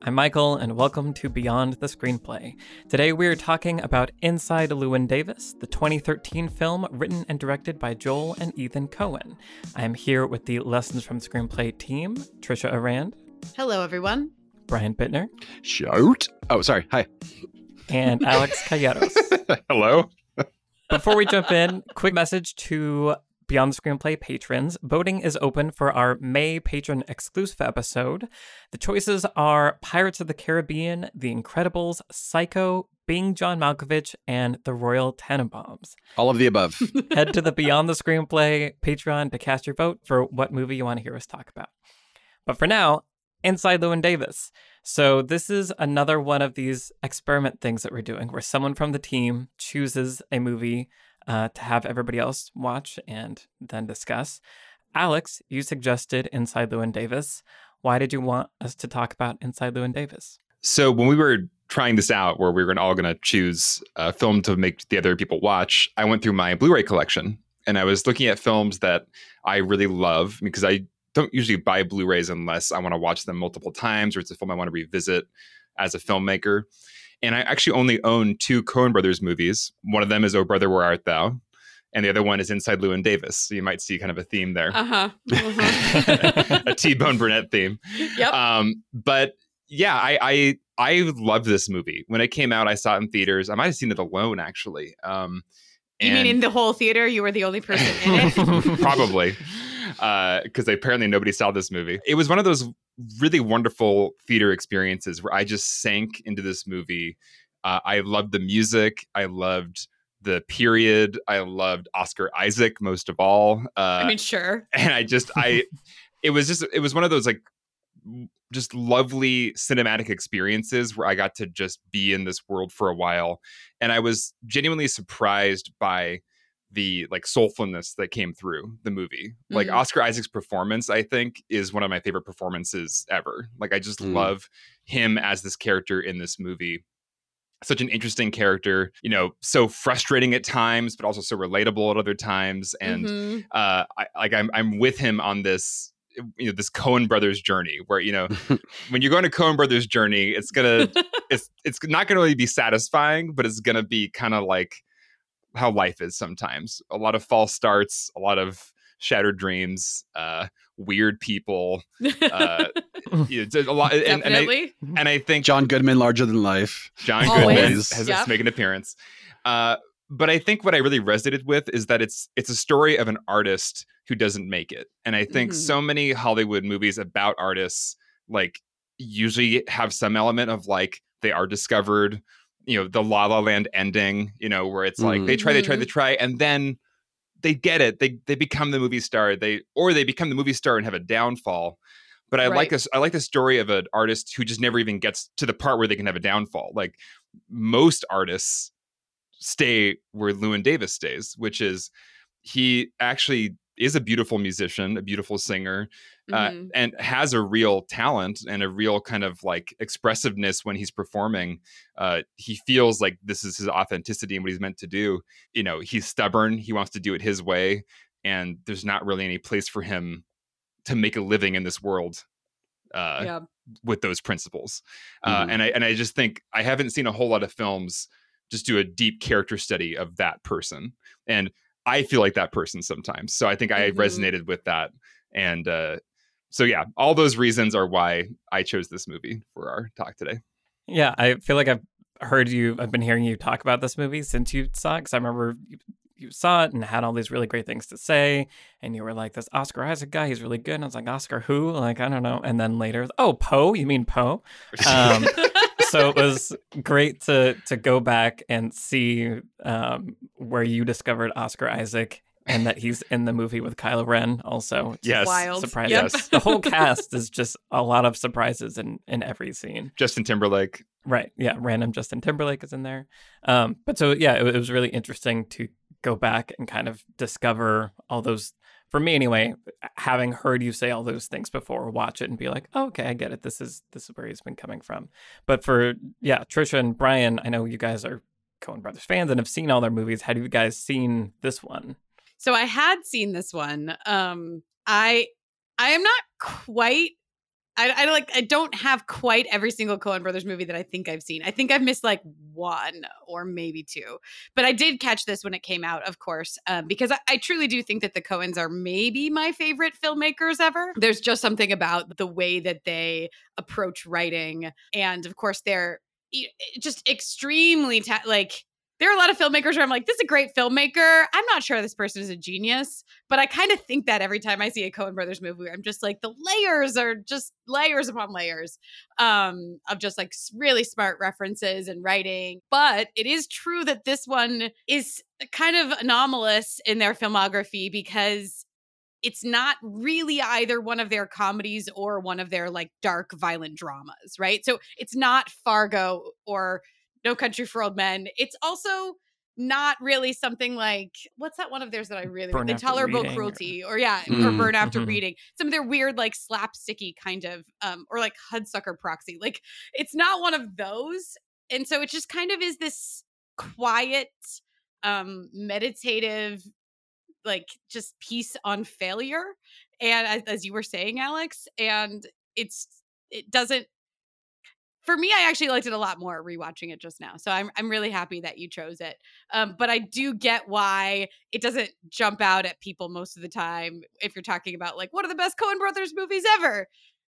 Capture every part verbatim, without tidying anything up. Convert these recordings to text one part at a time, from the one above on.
I'm Michael, and welcome to Beyond the Screenplay. Today we are talking about Inside Llewyn Davis, the twenty thirteen film written and directed by Joel and Ethan Coen. I am here with the Lessons from Screenplay team, Trisha Arand. Hello, everyone. Brian Bittner. Shout. Oh, sorry. Hi. And Alex Calleros. Hello. Before we jump in, quick message to Beyond the Screenplay patrons. Voting is open for our May patron exclusive episode. The choices are Pirates of the Caribbean, The Incredibles, Psycho, Being John Malkovich, and The Royal Tenenbaums. All of the above. Head to the Beyond the Screenplay Patreon to cast your vote for what movie you want to hear us talk about. But for now, Inside Llewyn Davis. So this is another one of these experiment things that we're doing where someone from the team chooses a movie uh, to have everybody else watch and then discuss. Alex, you suggested Inside Llewyn Davis. Why did you want us to talk about Inside Llewyn Davis? So when we were trying this out, where we were all going to choose a film to make the other people watch, I went through my Blu-ray collection and I was looking at films that I really love because I don't usually buy Blu-rays unless I want to watch them multiple times or it's a film I want to revisit as a filmmaker. And I actually only own two Coen Brothers movies. One of them is Oh Brother, Where Art Thou? And the other one is Inside Llewyn Davis. So you might see kind of a theme there. Uh-huh. uh-huh. A T-Bone Burnett theme. Yep. Um, but yeah, I, I I love this movie. When it came out, I saw it in theaters. I might have seen it alone, actually. Um, you mean in the whole theater? You were the only person in it? Probably. Because uh, apparently nobody saw this movie. It was one of those really wonderful theater experiences where I just sank into this movie. Uh, I loved the music. I loved the period. I loved Oscar Isaac most of all. Uh, I mean, sure. And I just, I, it was just, it was one of those like just lovely cinematic experiences where I got to just be in this world for a while. And I was genuinely surprised by the like soulfulness that came through the movie. Mm-hmm. Like Oscar Isaac's performance, I think, is one of my favorite performances ever. Like I just mm. love him as this character in this movie. Such an interesting character, you know, so frustrating at times, but also so relatable at other times. And mm-hmm. uh, I, like I'm, I'm with him on this, you know, this Coen Brothers journey where, you know, when you're going to Coen Brothers journey, it's gonna, it's, it's not going to really be satisfying, but it's going to be kind of like how life is sometimes. A lot of false starts, a lot of shattered dreams, uh, weird people. Uh, you know, a lot, and, and, I, and I think John Goodman, larger than life. John Goodman has, has yep. make an appearance. Uh, but I think what I really resonated with is that it's it's a story of an artist who doesn't make it. And I think mm-hmm. so many Hollywood movies about artists like usually have some element of like they are discovered. You know, the La La Land ending, you know, where it's like mm. they try, they try, they try, and then they get it. They they become the movie star. They or they become the movie star and have a downfall. But I right. like this. I like the story of an artist who just never even gets to the part where they can have a downfall. Like most artists stay where Llewyn Davis stays, which is he actually is a beautiful musician, a beautiful singer, mm-hmm. uh, and has a real talent and a real kind of like expressiveness when he's performing. Uh, he feels like this is his authenticity and what he's meant to do. You know, he's stubborn. He wants to do it his way. And there's not really any place for him to make a living in this world uh, yeah. with those principles. Mm-hmm. Uh, and I and I just think I haven't seen a whole lot of films just do a deep character study of that person. And I feel like that person sometimes. So I think I mm-hmm. resonated with that. And uh, so, yeah, all those reasons are why I chose this movie for our talk today. Yeah, I feel like I've heard you, I've been hearing you talk about this movie since you saw it. Because I remember you, you saw it and had all these really great things to say. And you were like, this Oscar Isaac guy, he's really good. And I was like, Oscar who? Like, I don't know. And then later, oh, Poe? You mean Poe? Um, so it was great to to go back and see um, where you discovered Oscar Isaac and that he's in the movie with Kylo Ren also. Yes. Wild. Surprise. Yep. Yes. The whole cast is just a lot of surprises in, in every scene. Justin Timberlake. Right. Yeah. Random Justin Timberlake is in there. Um, but so, yeah, it, it was really interesting to go back and kind of discover all those, for me anyway, having heard you say all those things before, watch it and be like, oh, okay, I get it. This is this is where he's been coming from. But for, yeah, Trisha and Brian, I know you guys are Coen Brothers fans and have seen all their movies. Have you guys seen this one? So I had seen this one. Um, I I am not quite I, I like I don't have quite every single Coen Brothers movie that I think I've seen. I think I've missed like one or maybe two, but I did catch this when it came out, of course, um, because I, I truly do think that the Coens are maybe my favorite filmmakers ever. There's just something about the way that they approach writing, and of course, they're just extremely ta- like. There are a lot of filmmakers where I'm like, this is a great filmmaker. I'm not sure this person is a genius, but I kind of think that every time I see a Coen Brothers movie, I'm just like, the layers are just layers upon layers um, of just like really smart references and writing. But it is true that this one is kind of anomalous in their filmography because it's not really either one of their comedies or one of their like dark, violent dramas, right? So it's not Fargo or No Country for Old Men. It's also not really something like, what's that one of theirs that I really Burn like? Intolerable Reading, Cruelty or, or yeah, Mm, or Burn After mhm. Reading. Some of their weird like slapsticky kind of, um, or like Hudsucker Proxy. Like it's not one of those. And so it just kind of is this quiet, um, meditative, like just piece on failure. And as, as you were saying, Alex, and it's, it doesn't, for me, I actually liked it a lot more rewatching it just now. So I'm I'm really happy that you chose it. Um, but I do get why it doesn't jump out at people most of the time if you're talking about like, what are the best Coen Brothers movies ever?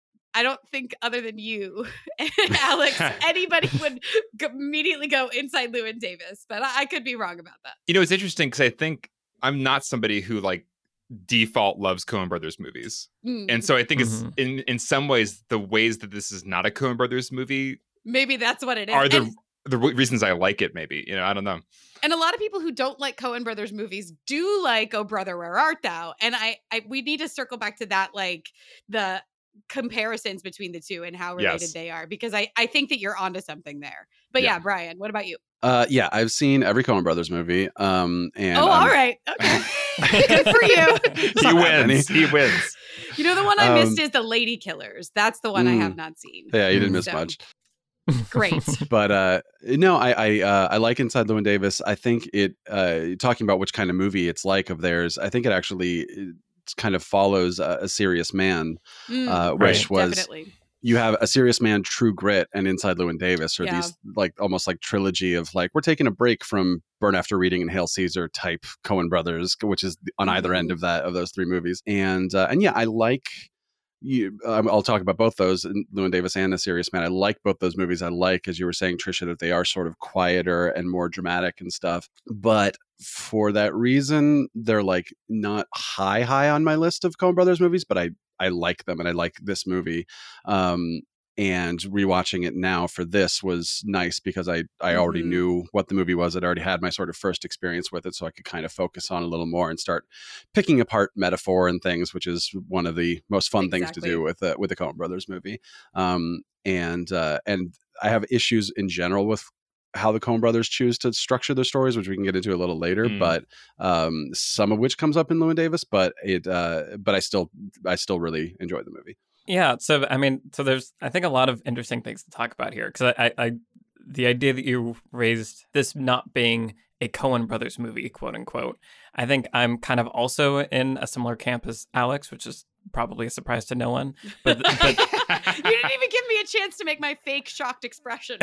I don't think other than you, Alex, anybody would go- immediately go Inside Llewyn Davis. But I, I could be wrong about that. You know, it's interesting because I think I'm not somebody who like default loves Coen Brothers movies. Mm. And so I think Mhm. it's in in some ways the ways that this is not a Coen Brothers movie Maybe that's what it is. are the And- the re- reasons I like it. Maybe, you know, I don't know. And a lot of people who don't like Coen Brothers movies do like Oh Brother, Where Art Thou? And I, I we need to circle back to that, like the comparisons between the two and how related Yes. they are, because I, I think that you're onto something there. But yeah, Yeah. Brian, what about you? Uh, yeah, I've seen every Coen Brothers movie. Um, and oh, I'm- all right. Okay. Good for you. He Not wins. many. He wins. You know, the one I missed Um, is The Lady Killers. That's the one I mm. have not seen. Yeah, you didn't Mm. miss So, much. Great. But uh, no, I I, uh, I like Inside Llewyn Davis. I think it uh, talking about which kind of movie it's like of theirs. I think it actually it kind of follows a, a Serious Man, Mm, uh, Right. which was definitely. you have a Serious Man, True Grit, and Inside Llewyn Davis are Yeah. these like almost like trilogy of like we're taking a break from Burn After Reading and Hail Caesar type Coen Brothers, which is on either end Mhm. of that of those three movies. And uh, and yeah, I like. You, um, I'll talk about both those, Llewyn Davis and A Serious Man. I like both those movies. I like, as you were saying, Trisha, that they are sort of quieter and more dramatic and stuff. But for that reason, they're like not high, high on my list of Coen Brothers movies, but I, I like them and I like this movie. Um, and rewatching it now for this was nice because I, I already Mhm. knew what the movie was. I'd already had my sort of first experience with it, so I could kind of focus on a little more and start picking apart metaphor and things, which is one of the most fun things to Exactly. do with a, with a Coen Brothers movie. Um, and uh, and I have issues in general with how the Coen Brothers choose to structure their stories, which we can get into a little later, Mm. but um, some of which comes up in Llewyn Davis. But it, uh, but I still, I still really enjoy the movie. Yeah, so I mean, so there's I think a lot of interesting things to talk about here because I, I, I, the idea that you raised this not being a Coen Brothers movie, quote unquote, I think I'm kind of also in a similar camp as Alex, which is probably a surprise to no one. But, but You didn't even give me a chance to make my fake shocked expression.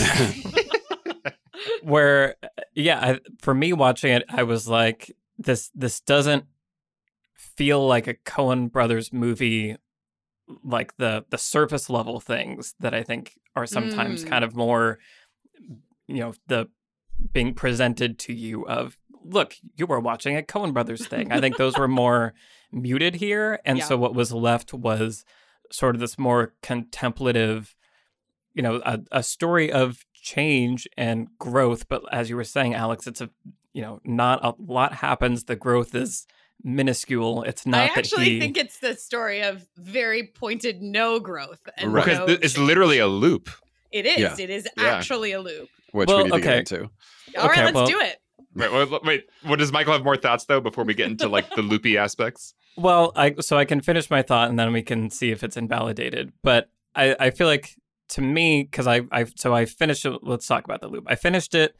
where, yeah, I, for me watching it, I was like, this this doesn't feel like a Coen Brothers movie. Like the the surface level things that I think are sometimes Mm. kind of more, you know, the being presented to you of, look, you were watching a Coen Brothers thing. I think those were more muted here. And Yeah. so what was left was sort of this more contemplative, you know, a, a story of change and growth. But as you were saying, Alex, it's a, you know, not a lot happens. The growth is minuscule. It's not I that actually he... think it's the story of very pointed no growth. And Right. Because no th- it's change. literally a loop. It is. Yeah. It is Yeah. actually a loop. Which Well, we need to okay. get into. All right, Okay, let's well- do it. Wait, wait, wait, what does Michael have more thoughts though before we get into like the loopy aspects? Well, I so I can finish my thought and then we can see if it's invalidated. But I, I feel like to me, because I, I so I finished it, let's talk about the loop. I finished it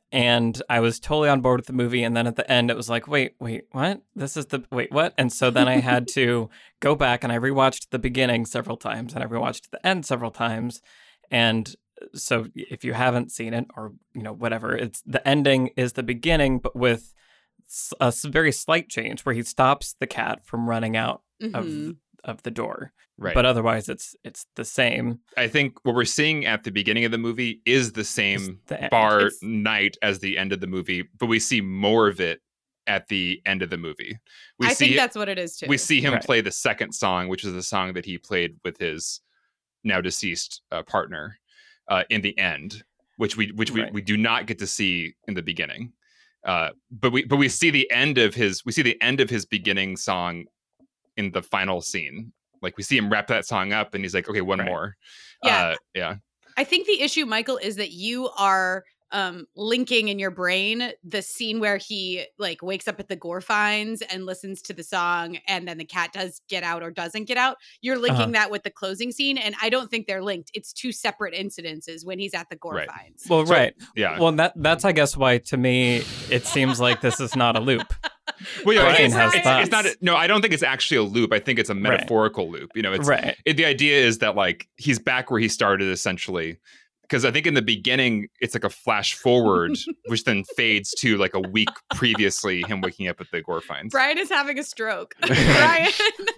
and I was totally on board with the movie. And then at the end, it was like, wait, wait, what? This is the, wait, what? And so then I had to go back and I rewatched the beginning several times and I rewatched the end several times. And so if you haven't seen it or, you know, whatever, it's the ending is the beginning, but with a very slight change where he stops the cat from running out mm-hmm. of of the door. Right. But otherwise it's it's the same. I think what we're seeing at the beginning of the movie is the same the bar it's... night as the end of the movie, but we see more of it at the end of the movie. We I see think that's what it is too. We see him right. play the second song, which is the song that he played with his now deceased uh, partner uh, in the end, which we which we, right. we do not get to see in the beginning. Uh, but we but we see the end of his we see the end of his beginning song in the final scene. Like we see him wrap that song up and he's like, okay, one right. more. Yeah. Uh, yeah. I think the issue, Michael, is that you are um, linking in your brain the scene where he like wakes up at the Gore Finds and listens to the song and then the cat does get out or doesn't get out. You're linking uh-huh. that with the closing scene. And I don't think they're linked. It's two separate incidences when he's at the Gore right. Finds. Well, so, right. Yeah. Well, that that's, I guess, why to me, it seems like this is not a loop. Well, yeah, Brian it's, has it's, it's not. A, no, I don't think it's actually a loop. I think it's a metaphorical right. loop. You know, it's right. It, the idea is that like he's back where he started essentially, because I think in the beginning it's like a flash forward, which then fades to like a week previously him waking up at the Gore Finds. Brian is having a stroke. Brian,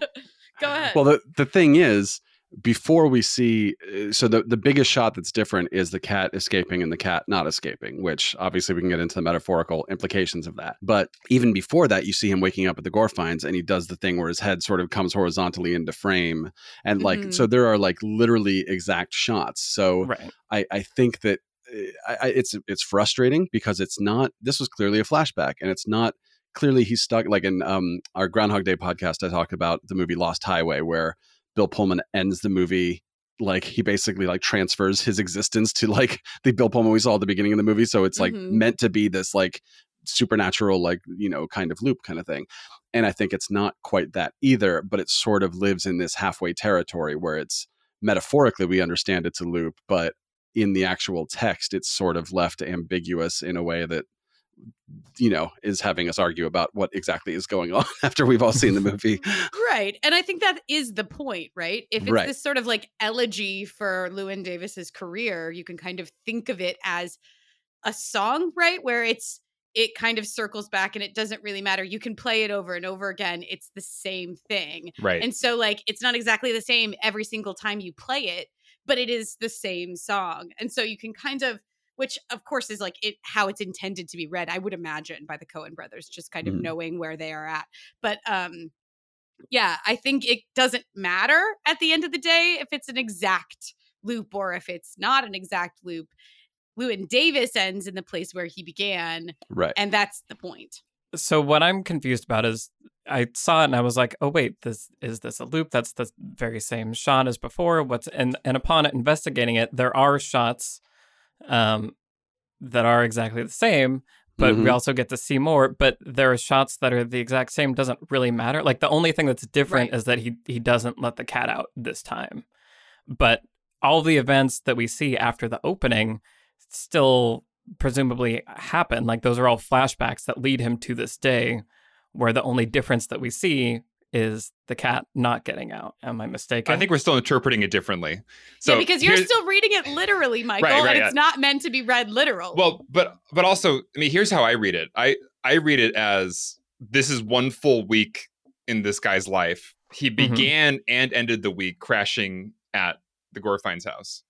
go ahead. Well, the the thing is, before we see, so the, the biggest shot that's different is the cat escaping and the cat not escaping, which obviously we can get into the metaphorical implications of that. But even before that, you see him waking up at the Gore Finds and he does the thing where his head sort of comes horizontally into frame. And like, mm-hmm. so there are like literally exact shots. So right. I, I think that I, I, it's it's frustrating because it's not, this was clearly a flashback and it's not, clearly he's stuck. Like in um, our Groundhog Day podcast, I talked about the movie Lost Highway, where Bill Pullman ends the movie like he basically like transfers his existence to like the Bill Pullman we saw at the beginning of the movie. So it's like mm-hmm. meant to be this like supernatural, like, you know, kind of loop kind of thing. And I think it's not quite that either, but it sort of lives in this halfway territory where it's metaphorically, we understand it's a loop, but in the actual text, it's sort of left ambiguous in a way that, you know, is having us argue about what exactly is going on after we've all seen the movie. Right. And I think that is the point, right? If it's right. this sort of like elegy for Llewyn Davis's career, you can kind of think of it as a song, right? Where it's, it kind of circles back and it doesn't really matter. You can play it over and over again. It's the same thing. Right. And so like, it's not exactly the same every single time you play it, but it is the same song. And so you can kind of, which of course is like it how it's intended to be read, I would imagine, by the Coen brothers, just kind of mm. knowing where they are at. But um, yeah, I think it doesn't matter at the end of the day if it's an exact loop or if it's not an exact loop. Llewyn Davis ends in the place where he began. Right. And that's the point. So what I'm confused about is I saw it and I was like, oh, wait, this is this a loop? That's the very same shot as before. What's and, and upon investigating it, there are shots um, that are exactly the same, but mm-hmm. we also get to see more. But there are shots that are the exact same. Doesn't really matter. Like the only thing that's different right. is that he he doesn't let the cat out this time. But all the events that we see after the opening still presumably happen. Like those are all flashbacks that lead him to this day, where the only difference that we see is the cat not getting out. Am I mistaken? I think we're still interpreting it differently. So yeah, because you're still reading it literally, Michael, right, right, and yeah. it's not meant to be read literal. Well, but but also, I mean, here's how I read it. I I read it as this is one full week in this guy's life. He began mm-hmm. and ended the week crashing at the Gore Finds house.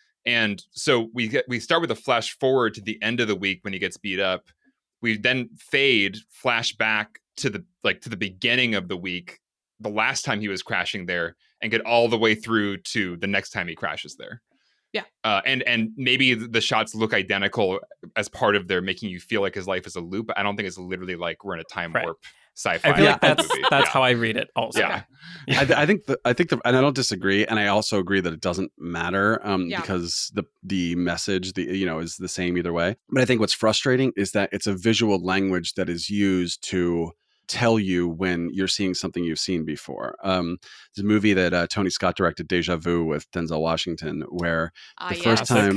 And so we get we start with a flash forward to the end of the week when he gets beat up. We then fade, flash back to the like to the beginning of the week, the last time he was crashing there, and get all the way through to the next time he crashes there. Yeah. Uh, and and maybe the shots look identical as part of their making you feel like his life is a loop. I don't think it's literally like we're in a time right. warp sci-fi. I feel like that's movie. that's yeah. how I read it also. Yeah. yeah. I, th- I think the, I think the, and I don't disagree, and I also agree that it doesn't matter um, yeah. because the the message, the you know, is the same either way. But I think what's frustrating is that it's a visual language that is used to tell you when you're seeing something you've seen before. Um, there's a movie that uh, Tony Scott directed, Deja Vu, with Denzel Washington, where uh, the yeah. first time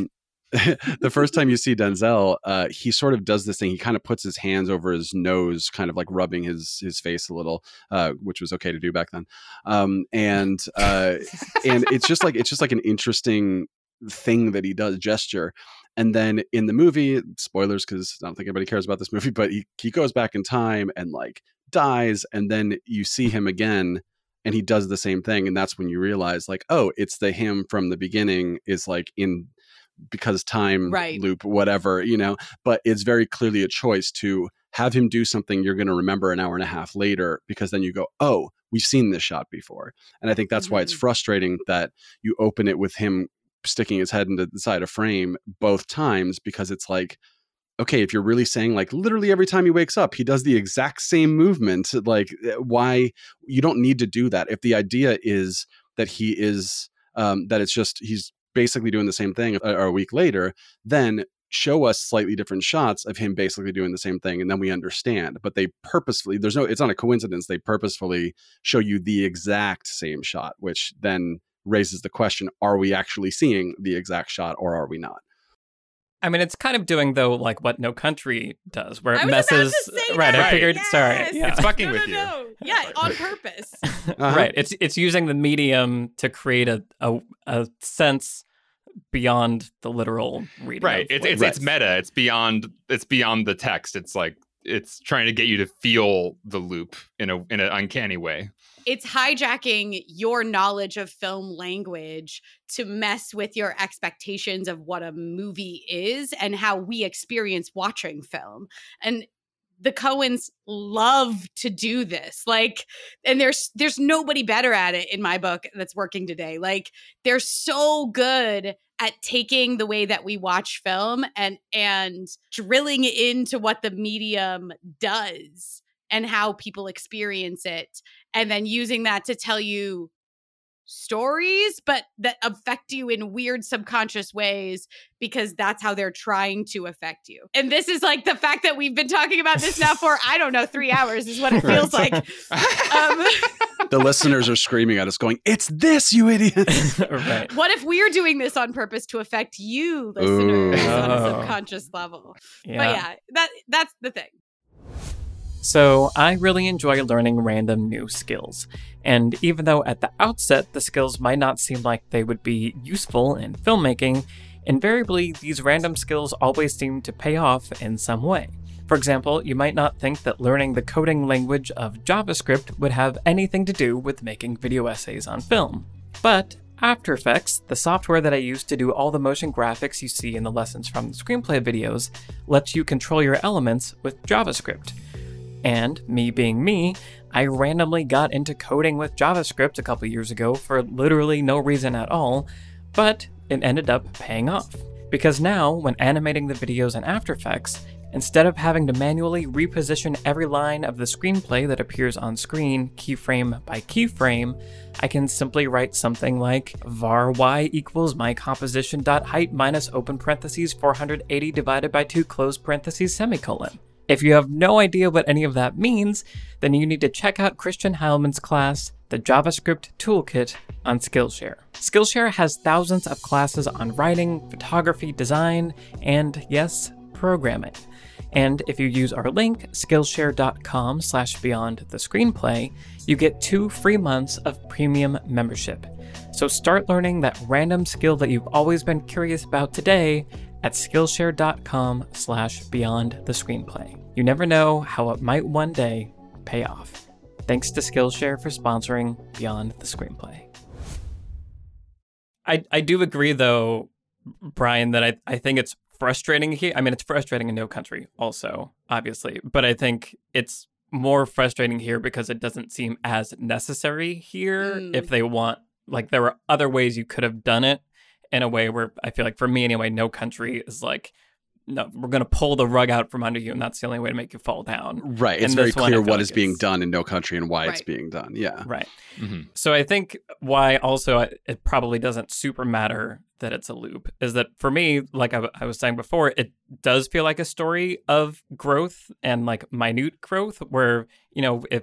the first time you see Denzel, uh, he sort of does this thing. He kind of puts his hands over his nose, kind of like rubbing his his face a little, uh, which was okay to do back then. Um, and uh, and it's just like it's just like an interesting thing that he does, gesture. And then in the movie, spoilers because I don't think anybody cares about this movie, but he he goes back in time and like dies, and then you see him again. And he does the same thing. And that's when you realize like, oh, it's the him from the beginning is like in because time right. loop, whatever, you know, but it's very clearly a choice to have him do something you're going to remember an hour and a half later, because then you go, oh, we've seen this shot before. And I think that's mm-hmm. why it's frustrating that you open it with him sticking his head into the side of frame both times, because it's like, okay, if you're really saying like literally every time he wakes up, he does the exact same movement, like why you don't need to do that. If the idea is that he is, um, that it's just, he's basically doing the same thing a, a week later, then show us slightly different shots of him basically doing the same thing. And then we understand, but they purposefully, there's no, it's not a coincidence. They purposefully show you the exact same shot, which then raises the question, are we actually seeing the exact shot or are we not? I mean, it's kind of doing, though, like what No Country does, where it I was messes. About to say right, that. I figured. Yes. Sorry, yeah. It's fucking no, with no, you. No. Yeah, on purpose. Uh-huh. Right. It's it's using the medium to create a a, a sense beyond the literal reading. Right. It's it's, right. it's meta. It's beyond. It's beyond the text. It's like it's trying to get you to feel the loop in a in an uncanny way. It's hijacking your knowledge of film language to mess with your expectations of what a movie is and how we experience watching film. And the Coens love to do this. Like, and there's there's nobody better at it in my book that's working today. Like, they're so good at taking the way that we watch film and and drilling into what the medium does and how people experience it, and then using that to tell you stories, but that affect you in weird subconscious ways because that's how they're trying to affect you. And this is like the fact that we've been talking about this now for, I don't know, three hours is what it feels like. Um, the listeners are screaming at us going, it's this, you idiot. Right. What if we're doing this on purpose to affect you, listeners, Ooh. on a Oh. subconscious level? Yeah. But yeah, that that's the thing. So I really enjoy learning random new skills. And even though at the outset the skills might not seem like they would be useful in filmmaking, invariably these random skills always seem to pay off in some way. For example, you might not think that learning the coding language of JavaScript would have anything to do with making video essays on film. But After Effects, the software that I use to do all the motion graphics you see in the lessons from the screenplay videos, lets you control your elements with JavaScript. And, me being me, I randomly got into coding with JavaScript a couple years ago for literally no reason at all, but it ended up paying off. Because now, when animating the videos in After Effects, instead of having to manually reposition every line of the screenplay that appears on screen keyframe by keyframe, I can simply write something like var y equals my composition dot height minus open parentheses four hundred eighty divided by two close parentheses semicolon. If you have no idea what any of that means, then you need to check out Christian Heilmann's class, The JavaScript Toolkit, on Skillshare. Skillshare has thousands of classes on writing, photography, design, and yes, programming. And if you use our link, skillshare.com slash beyond the screenplay, you get two free months of premium membership. So start learning that random skill that you've always been curious about today at skillshare.com slash beyond the screenplay. You never know how it might one day pay off. Thanks to Skillshare for sponsoring Beyond the Screenplay. I, I do agree, though, Brian, that I, I think it's frustrating here. I mean, it's frustrating in No Country also, obviously, but I think it's more frustrating here because it doesn't seem as necessary here Mm. if they want, like, there were other ways you could have done it in a way where I feel like for me anyway, No Country is like, no, we're going to pull the rug out from under you and that's the only way to make you fall down. Right. It's And very this one, I clear feel what like is being it's- done in No Country and why it's Right. being done. Yeah. Right. Mm-hmm. So I think why also I- it probably doesn't super matter that it's a loop is that for me, like I, w- I was saying before, it does feel like a story of growth and like minute growth where, you know, if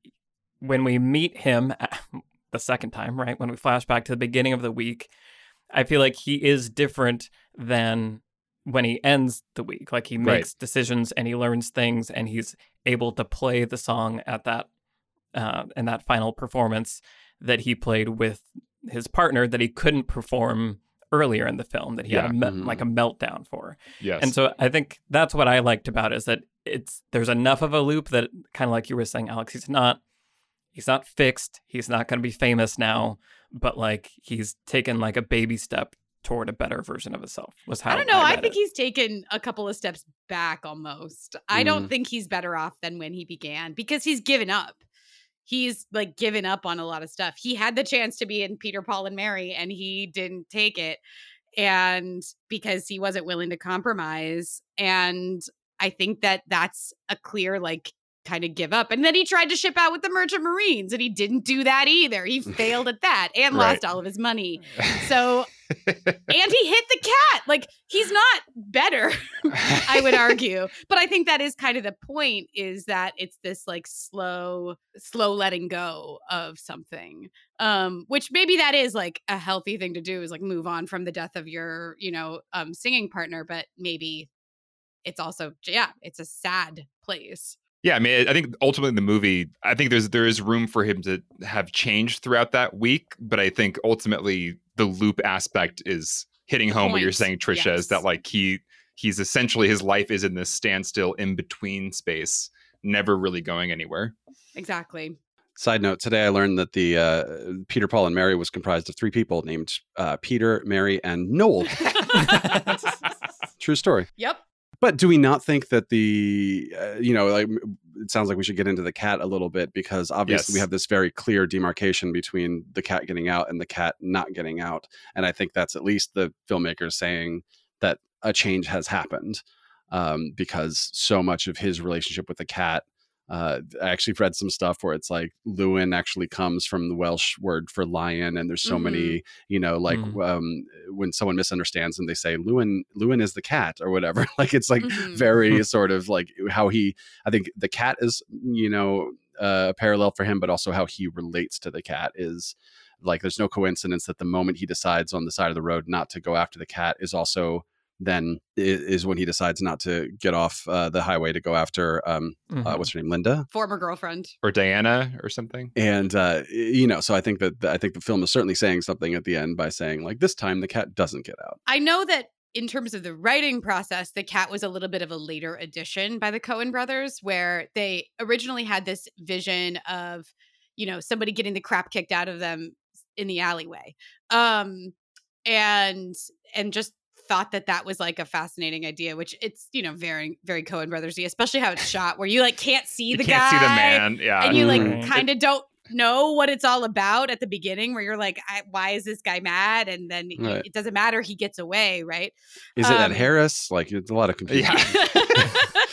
when we meet him the second time, right, when we flash back to the beginning of the week, I feel like he is different than when he ends the week. Like he makes Right. decisions and he learns things and he's able to play the song at that uh, in that final performance that he played with his partner that he couldn't perform earlier in the film, that he Yeah. had a me- Mhm. like a meltdown for. Yes. And so I think that's what I liked about it, is that it's there's enough of a loop that, kind of like you were saying, Alex, he's not he's not fixed. He's not going to be famous now, but like he's taken like a baby step toward a better version of himself. Was how I don't know. I, read think it. he's taken a couple of steps back almost. I don't Mm. think he's better off than when he began because he's given up. He's like given up on a lot of stuff. He had the chance to be in Peter, Paul, and Mary, and he didn't take it. And because he wasn't willing to compromise. And I think that that's a clear, like, kind of give up. And then he tried to ship out with the Merchant Marines and he didn't do that either. He failed at that and Right. lost all of his money. So, and he hit the cat. Like, he's not better, I would argue. But I think that is kind of the point, is that it's this like slow, slow letting go of something. Um, which maybe that is like a healthy thing to do, is like move on from the death of your, you know, um, singing partner. But maybe it's also, yeah, it's a sad place. Yeah, I mean, I think ultimately the movie, I think there's there is room for him to have changed throughout that week, but I think ultimately the loop aspect is hitting home what you're Point, saying, Trisha, yes. is that like he he's essentially, his life is in this standstill in between space, never really going anywhere. Exactly. Side note, today I learned that the uh, Peter, Paul, and Mary was comprised of three people named uh, Peter, Mary, and Noel. True story. Yep. But do we not think that the, uh, you know, like it sounds like we should get into the cat a little bit, because obviously Yes. we have this very clear demarcation between the cat getting out and the cat not getting out. And I think that's at least the filmmakers saying that a change has happened, um, because so much of his relationship with the cat, uh, I actually read some stuff where it's like Lewin actually comes from the Welsh word for lion. And there's so Mhm. many, you know, like Mm. um, when someone misunderstands them, they say Lewin, Lewin is the cat or whatever. Like it's like Mhm. very sort of like how he, I think the cat is, you know, uh, a parallel for him, but also how he relates to the cat is like, there's no coincidence that the moment he decides on the side of the road not to go after the cat is also then i- is when he decides not to get off uh, the highway to go after, um, Mhm. uh, what's her name? Linda. Former girlfriend. Or Diana or something. And, uh, you know, so I think that, I think the film is certainly saying something at the end by saying like, this time the cat doesn't get out. I know that in terms of the writing process, the cat was a little bit of a later addition by the Coen brothers, where they originally had this vision of, you know, somebody getting the crap kicked out of them in the alleyway. Um, and, and just thought that that was like a fascinating idea, which it's, you know, very, very Coen brothers-y, especially how it's shot, where you like can't see You the can't guy. see the man. Yeah. And you like Right. kind of don't know what it's all about at the beginning, where you're like, I, why is this guy mad? And then y- Right. it doesn't matter. He gets away. Right. Is it Um, at Harris? Like it's a lot of confusion. Yeah.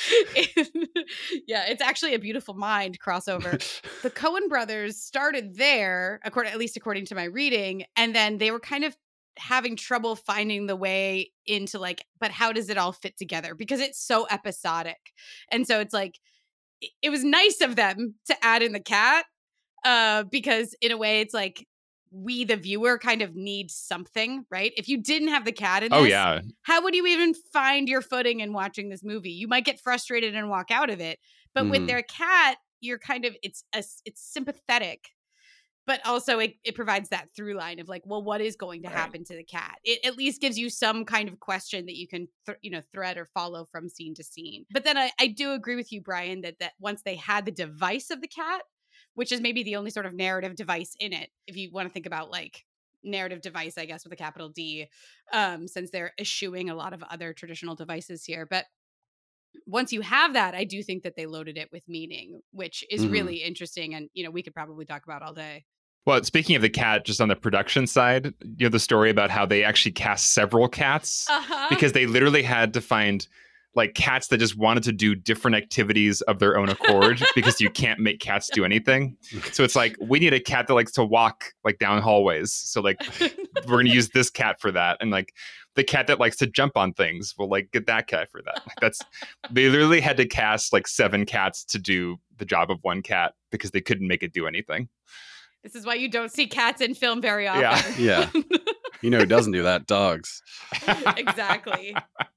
Yeah. It's actually a Beautiful Mind crossover. The Coen brothers started there, according, at least according to my reading. And then they were kind of having trouble finding the way into like, but how does it all fit together? Because it's so episodic. And so it's like, it- it was nice of them to add in the cat, uh, because in a way it's like we, the viewer, kind of need something, right? If you didn't have the cat in this, Oh, yeah. how would you even find your footing in watching this movie? You might get frustrated and walk out of it. But with Mhm. their cat, you're kind of, it's a, it's sympathetic, but also it, it provides that through line of like, well, what is going to Right. happen to the cat? It at least gives you some kind of question that you can, th- you know, thread or follow from scene to scene. But then I, I do agree with you, Brian, that that once they had the device of the cat, which is maybe the only sort of narrative device in it, if you want to think about like narrative device, I guess, with a capital D, um, since they're eschewing a lot of other traditional devices here. But once you have that, I do think that they loaded it with meaning, which is Mhm. really interesting. And, you know, we could probably talk about all day. Well, speaking of the cat, just on the production side, you know, the story about how they actually cast several cats Uh-huh. because they literally had to find like cats that just wanted to do different activities of their own accord because you can't make cats do anything. So it's like, we need a cat that likes to walk like down hallways. So like, we're going to use this cat for that. And like the cat that likes to jump on things, we'll like get that cat for that. Like, that's, they literally had to cast like seven cats to do the job of one cat because they couldn't make it do anything. This is why you don't see cats in film very often. Yeah. Yeah. You know who doesn't do that? Dogs. Exactly.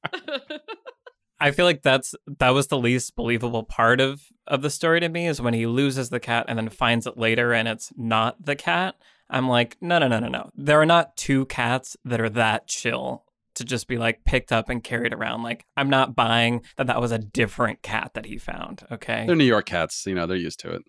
I feel like that's that was the least believable part of of the story to me, is when he loses the cat and then finds it later and it's not the cat. I'm like, no, no, no, no, no. There are not two cats that are that chill to just be like picked up and carried around. Like, I'm not buying that that was a different cat that he found. Okay. They're New York cats. You know, they're used to it.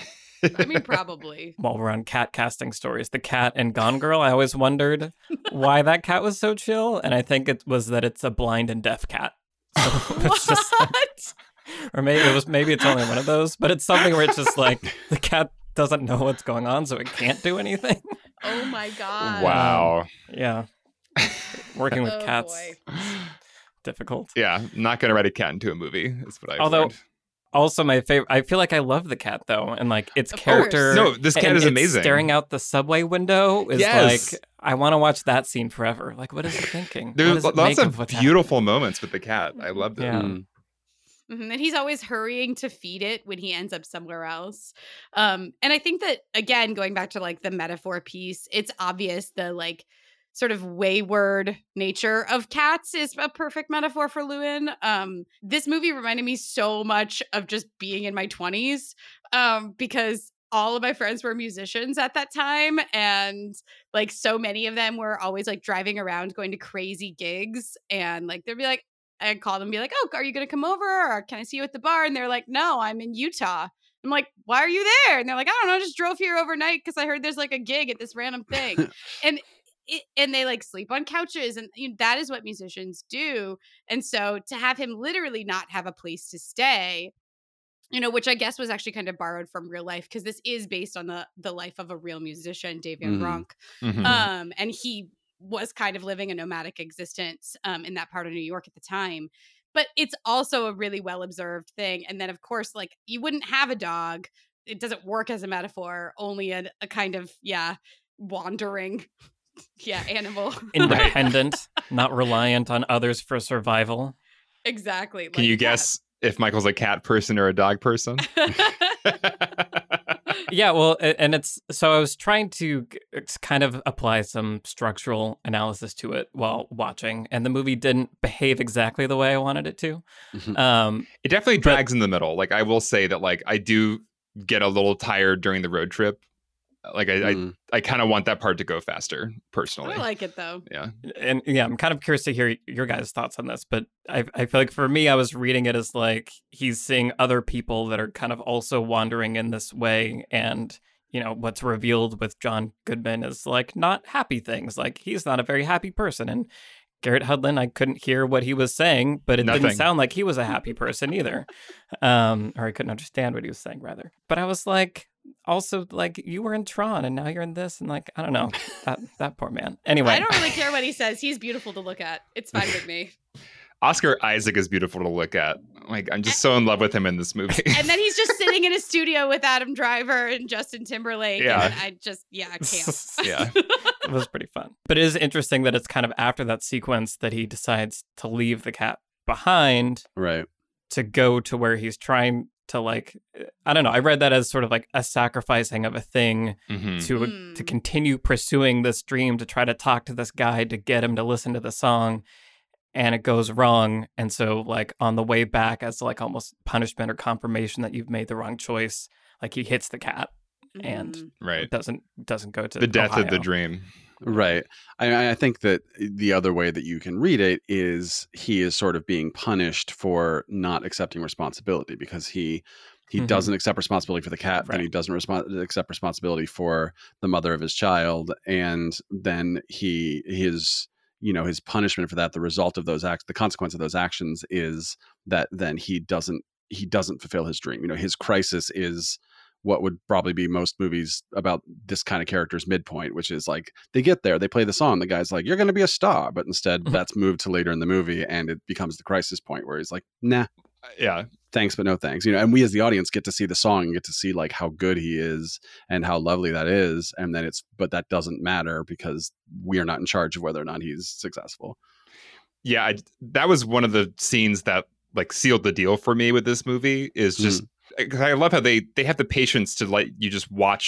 I mean, probably. While we're on cat casting stories, the cat in Gone Girl, I always wondered why that cat was so chill. And I think it was that it's a blind and deaf cat. So it's just like, What? or maybe it was maybe it's only one of those, but it's something where it's just like the cat doesn't know what's going on, so it can't do anything. Oh my god. Wow. Yeah. Working with Oh, cats, boy. difficult. Yeah, not gonna write a cat into a movie. Is what I've Although- learned. Also, my favorite. I feel like I love the cat though, and like its Of character. course. No, this cat and is it's amazing. Staring out the subway window is Yes. like, I want to watch that scene forever. Like, what is it thinking? What There's does it lots make of what's beautiful moments with the cat. I loved it. Yeah. Mm. Mhm, and he's always hurrying to feed it when he ends up somewhere else. Um, and I think that, again, going back to like the metaphor piece, it's obvious the like sort of wayward nature of cats is a perfect metaphor for Lewin. Um, this movie reminded me so much of just being in my twenties, um, because all of my friends were musicians at that time, and like so many of them were always like driving around going to crazy gigs, and like they'd be like, I'd call them and be like, oh, are you going to come over, or can I see you at the bar? And they're like, no, I'm in Utah. I'm like, why are you there? And they're like, I don't know, just drove here overnight because I heard there's like a gig at this random thing. and it, and they like sleep on couches, and you know, that is what musicians do. And so to have him literally not have a place to stay, you know, which I guess was actually kind of borrowed from real life, because this is based on the the life of a real musician, Dave Van Mhm. Ronk. Mhm. Um, and he was kind of living a nomadic existence um, in that part of New York at the time. But it's also a really well observed thing. And then, of course, like you wouldn't have a dog. It doesn't work as a metaphor, only a, a kind of, yeah, wandering, yeah, animal. independent, not reliant on others for survival. Exactly. Can like you a cat. guess if Michael's a cat person or a dog person? Yeah, well, a- and it's so I was trying to g- it's kind of apply some structural analysis to it while watching, and the movie didn't behave exactly the way I wanted it to. Mhm. Um, It definitely But- drags in the middle. Like I will say that like I do get a little tired during the road trip. Like I Mm. I, I kind of want that part to go faster I personally. like it though. yeah. and yeah, I'm kind of curious to hear your guys' thoughts on this, but I I feel like for me, I was reading it as like he's seeing other people that are kind of also wandering in this way, and you know what's revealed with John Goodman is like not happy things. Like he's not a very happy person, and Garrett Hudlin, I couldn't hear what he was saying, but it Nothing. didn't sound like he was a happy person either, um, or I couldn't understand what he was saying rather. But I was like, also like you were in Tron, and now you're in this, and like I don't know that that poor man. Anyway, I don't really care what he says. He's beautiful to look at. It's fine with me. Oscar Isaac is beautiful to look at. Like I'm just so in love with him in this movie. And then he's just sitting in a studio with Adam Driver and Justin Timberlake. Yeah. And I just, yeah, I can't. Yeah. It was pretty fun. But it is interesting that it's kind of after that sequence that he decides to leave the cat behind Right. to go to where he's trying to like I don't know. I read that as sort of like a sacrificing of a thing Mhm. to Mm. to continue pursuing this dream, to try to talk to this guy to get him to listen to the song, and it goes wrong. And so like on the way back, as like almost punishment or confirmation that you've made the wrong choice, like he hits the cat and Mhm. Right. doesn't doesn't go to The death of the Ohio. dream. Right. I, I think that the other way that you can read it is he is sort of being punished for not accepting responsibility, because he he Mhm. doesn't accept responsibility for the cat, then Right. he doesn't respon accept responsibility for the mother of his child, and then he his you know his punishment for that, the result of those acts, the consequence of those actions is that then he doesn't he doesn't fulfill his dream. You know, his crisis is what would probably be most movies about this kind of character's midpoint, which is like they get there, they play the song, the guy's like, you're going to be a star. But instead, Mhm. that's moved to later in the movie, and it becomes the crisis point where he's like, nah, Yeah. thanks, but no thanks. You know, and we as the audience get to see the song and get to see like how good he is and how lovely that is. And then it's, but that doesn't matter because we are not in charge of whether or not he's successful. Yeah, I, that was one of the scenes that like sealed the deal for me with this movie. Is just because I love how they they have the patience to let you just watch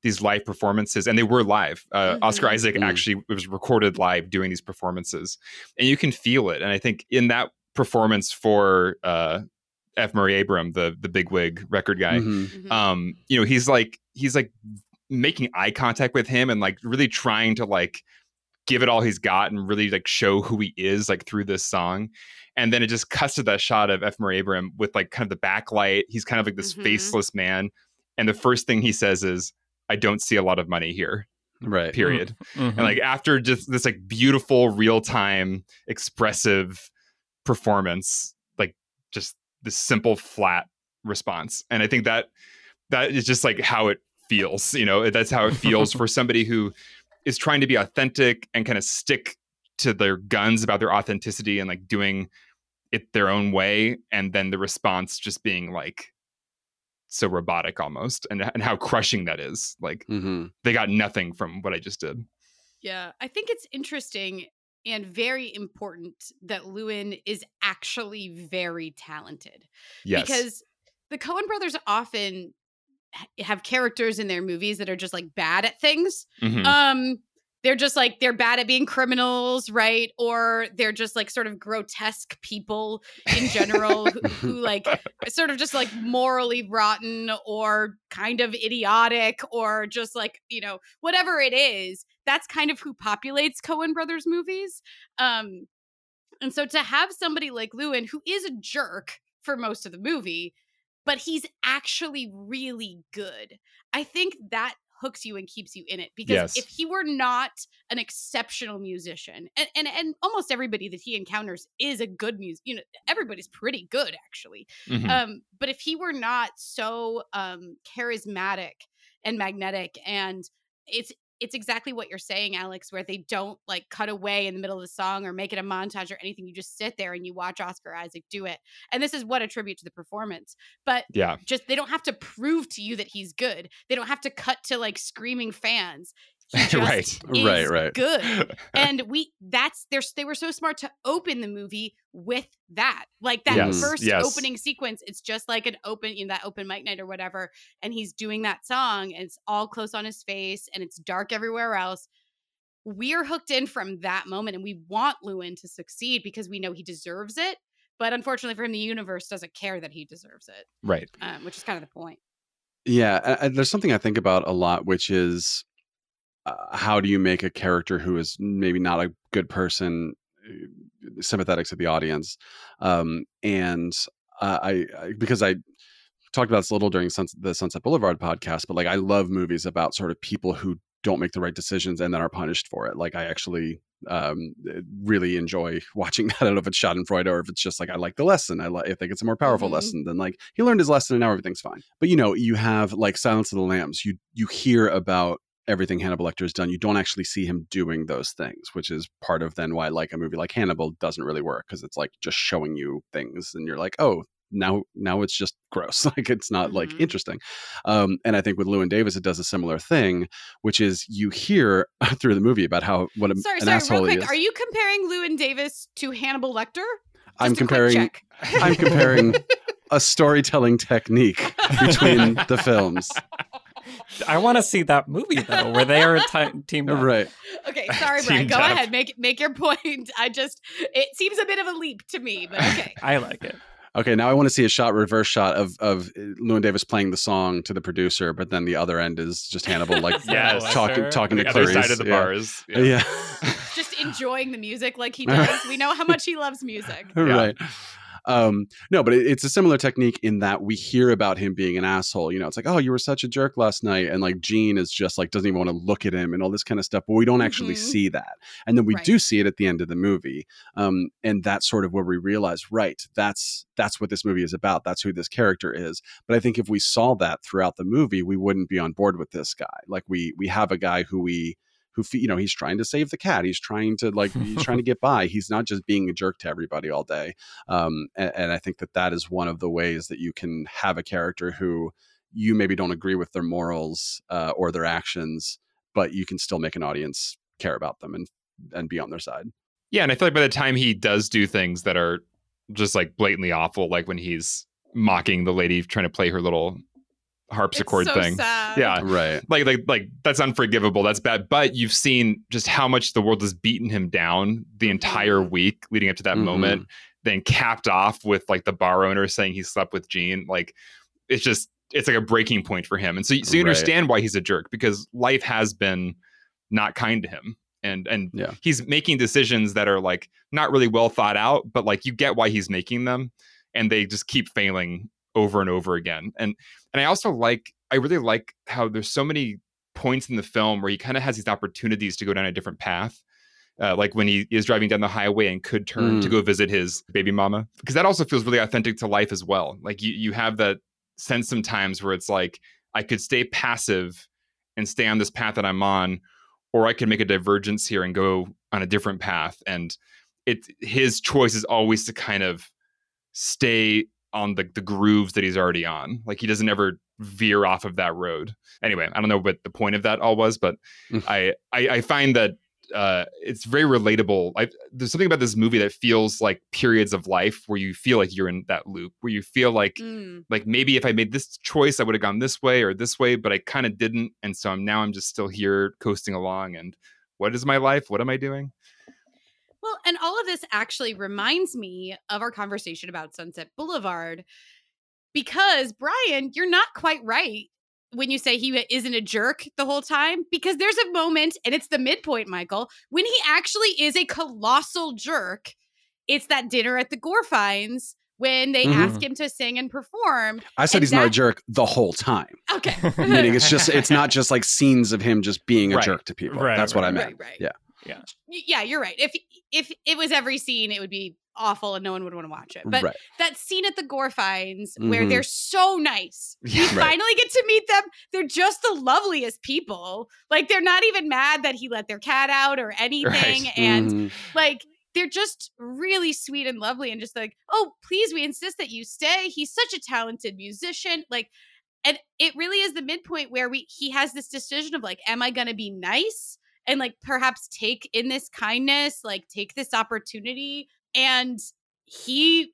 these live performances, and they were live. Uh, Mm-hmm. Oscar Isaac Mm. actually was recorded live doing these performances, and you can feel it. And I think in that performance for uh, F. Murray Abraham, the the bigwig record guy, Mhm. Mhm. um, you know, he's like he's like making eye contact with him and like really trying to like give it all he's got and really like show who he is like through this song. And then it just cuts to that shot of F. Murray Abraham with like kind of the backlight. He's kind of like this Mhm. faceless man. And the first thing he says is, I don't see a lot of money here, Right. period. Mhm. And like after just this like beautiful, real time, expressive performance, like just this simple, flat response. And I think that that is just like how it feels, you know, that's how it feels for somebody who is trying to be authentic and kind of stick to their guns about their authenticity and like doing it their own way. And then the response just being like so robotic almost, and, and how crushing that is. Like hmm they got nothing from what I just did. Yeah, I think it's interesting and very important that Lewin is actually very talented. Yes. Because the Coen brothers often ha- have characters in their movies that are just like bad at things. Mhm. Um they're just like they're bad at being criminals, right? Or they're just like sort of grotesque people in general who, who like sort of just like morally rotten or kind of idiotic or just like, you know, whatever it is. That's kind of who populates Coen brothers movies. Um and so to have somebody like Lewin who is a jerk for most of the movie, but he's actually really good. I think that hooks you and keeps you in it, because Yes. if he were not an exceptional musician, and, and and almost everybody that he encounters is a good music, you know, everybody's pretty good actually. Mhm. Um, but if he were not so um charismatic and magnetic, and it's it's exactly what you're saying, Alex, where they don't like cut away in the middle of the song or make it a montage or anything. You just sit there and you watch Oscar Isaac do it. And this is what a tribute to the performance. But Yeah. just they don't have to prove to you that he's good. They don't have to cut to like screaming fans. He just Right. is Right, right. good. And we that's there's they were so smart to open the movie with that. Like that Yes, first yes. opening sequence, it's just like an open, you know, that open mic night or whatever. And he's doing that song and it's all close on his face and it's dark everywhere else. We're hooked in from that moment and we want Lewin to succeed because we know he deserves it. But unfortunately for him, the universe doesn't care that he deserves it, Right. um, which is kind of the point. Yeah, and- and there's something I think about a lot, which is uh, how do you make a character who is maybe not a good person uh, sympathetic to the audience? Um, and uh, I, I because I talked about this a little during Suns- the Sunset Boulevard podcast, but like I love movies about sort of people who don't make the right decisions and then are punished for it. Like I actually um really enjoy watching that. I don't know if it's Schadenfreude or if it's just like I like the lesson. I, li- I think it's a more powerful Mhm. lesson than like he learned his lesson and now everything's fine. But you know, you have like Silence of the Lambs. You you hear about everything Hannibal Lecter has done. You don't actually see him doing those things, which is part of then why like a movie like Hannibal doesn't really work, because it's like just showing you things and you're like, oh, now now it's just gross. Like it's not like Mhm. interesting. Um, and I think with Llewyn Davis, it does a similar thing, which is you hear through the movie about how what a, Sorry, an sorry, asshole real he quick. is. Are you comparing Lewin Davis to Hannibal Lecter? I'm Just a quick comparing check. I'm comparing a storytelling technique between the films. I want to see that movie though, where they are a ti- team up. Right. Okay, sorry, Brian. Teamed Go up. ahead. Make make your point. I just it seems a bit of a leap to me, but okay. I like it. Okay, now I want to see a shot, reverse shot of of Llewyn Davis playing the song to the producer, but then the other end is just Hannibal like Yes. talking talking the to other Clarice. side of the yeah. bars. Yeah. Just enjoying the music like he does. We know how much he loves music. Right. Um, no, but it, it's a similar technique in that we hear about him being an asshole. You know, it's like, oh, you were such a jerk last night. And like Gene is just like, doesn't even want to look at him and all this kind of stuff. But we don't actually Mhm. see that. And then we Right. do see it at the end of the movie. Um, and that's sort of where we realize, right, that's that's what this movie is about. That's who this character is. But I think if we saw that throughout the movie, we wouldn't be on board with this guy. Like we we have a guy who we who fe- you know he's trying to save the cat, he's trying to like he's trying to get by, he's not just being a jerk to everybody all day. um and, and I think that that is one of the ways that you can have a character who you maybe don't agree with their morals uh, or their actions, but you can still make an audience care about them and and be on their side. Yeah, and I feel like by the time he does do things that are just like blatantly awful, like when he's mocking the lady trying to play her little harpsichord it's so thing. Sad. Yeah. Right. Like, like, like that's unforgivable. That's bad. But you've seen just how much the world has beaten him down the entire Mhm. week leading up to that Mhm. moment, then capped off with like the bar owner saying he slept with Jean. Like, it's just, it's like a breaking point for him. And so, so you Right. understand why he's a jerk, because life has been not kind to him. And, and Yeah. he's making decisions that are like not really well thought out, but like you get why he's making them, and they just keep failing over and over again. And, and I also like, I really like how there's so many points in the film where he kind of has these opportunities to go down a different path. Uh, like when he is driving down the highway and could turn Mm. to go visit his baby mama, because that also feels really authentic to life as well. Like you, you have that sense sometimes where it's like, I could stay passive and stay on this path that I'm on, or I could make a divergence here and go on a different path. And it, his choice is always to kind of stay on the, the grooves that he's already on. Like he doesn't ever veer off of that road. Anyway, I don't know what the point of that all was, but I, I, I find that uh, it's very relatable. I, there's something about this movie that feels like periods of life where you feel like you're in that loop, where you feel like, Mm. like maybe if I made this choice, I would have gone this way or this way, but I kind of didn't. And so I'm now I'm just still here coasting along. And what is my life? What am I doing? Well, and all of this actually reminds me of our conversation about Sunset Boulevard, because Brian, you're not quite right when you say he isn't a jerk the whole time, because there's a moment, and it's the midpoint, Michael, when he actually is a colossal jerk. It's that dinner at the Gorfines when they Mhm. ask him to sing and perform. I said And he's not a that- jerk the whole time. Okay. Meaning it's just it's not just like scenes of him just being a Right. jerk to people. Right, That's right, what I right, meant. right. Yeah. Y- Yeah, you're right. If if it was every scene, it would be awful and no one would want to watch it. But right. that scene at the Gorfines where Mhm. they're so nice. We Yeah. Right. finally get to meet them. They're just the loveliest people. Like they're not even mad that he let their cat out or anything. Right. And Mhm. like they're just really sweet and lovely and just like, oh, please, we insist that you stay. He's such a talented musician. Like, and it really is the midpoint where we he has this decision of like, am I gonna be nice? And like perhaps take in this kindness, like take this opportunity. And he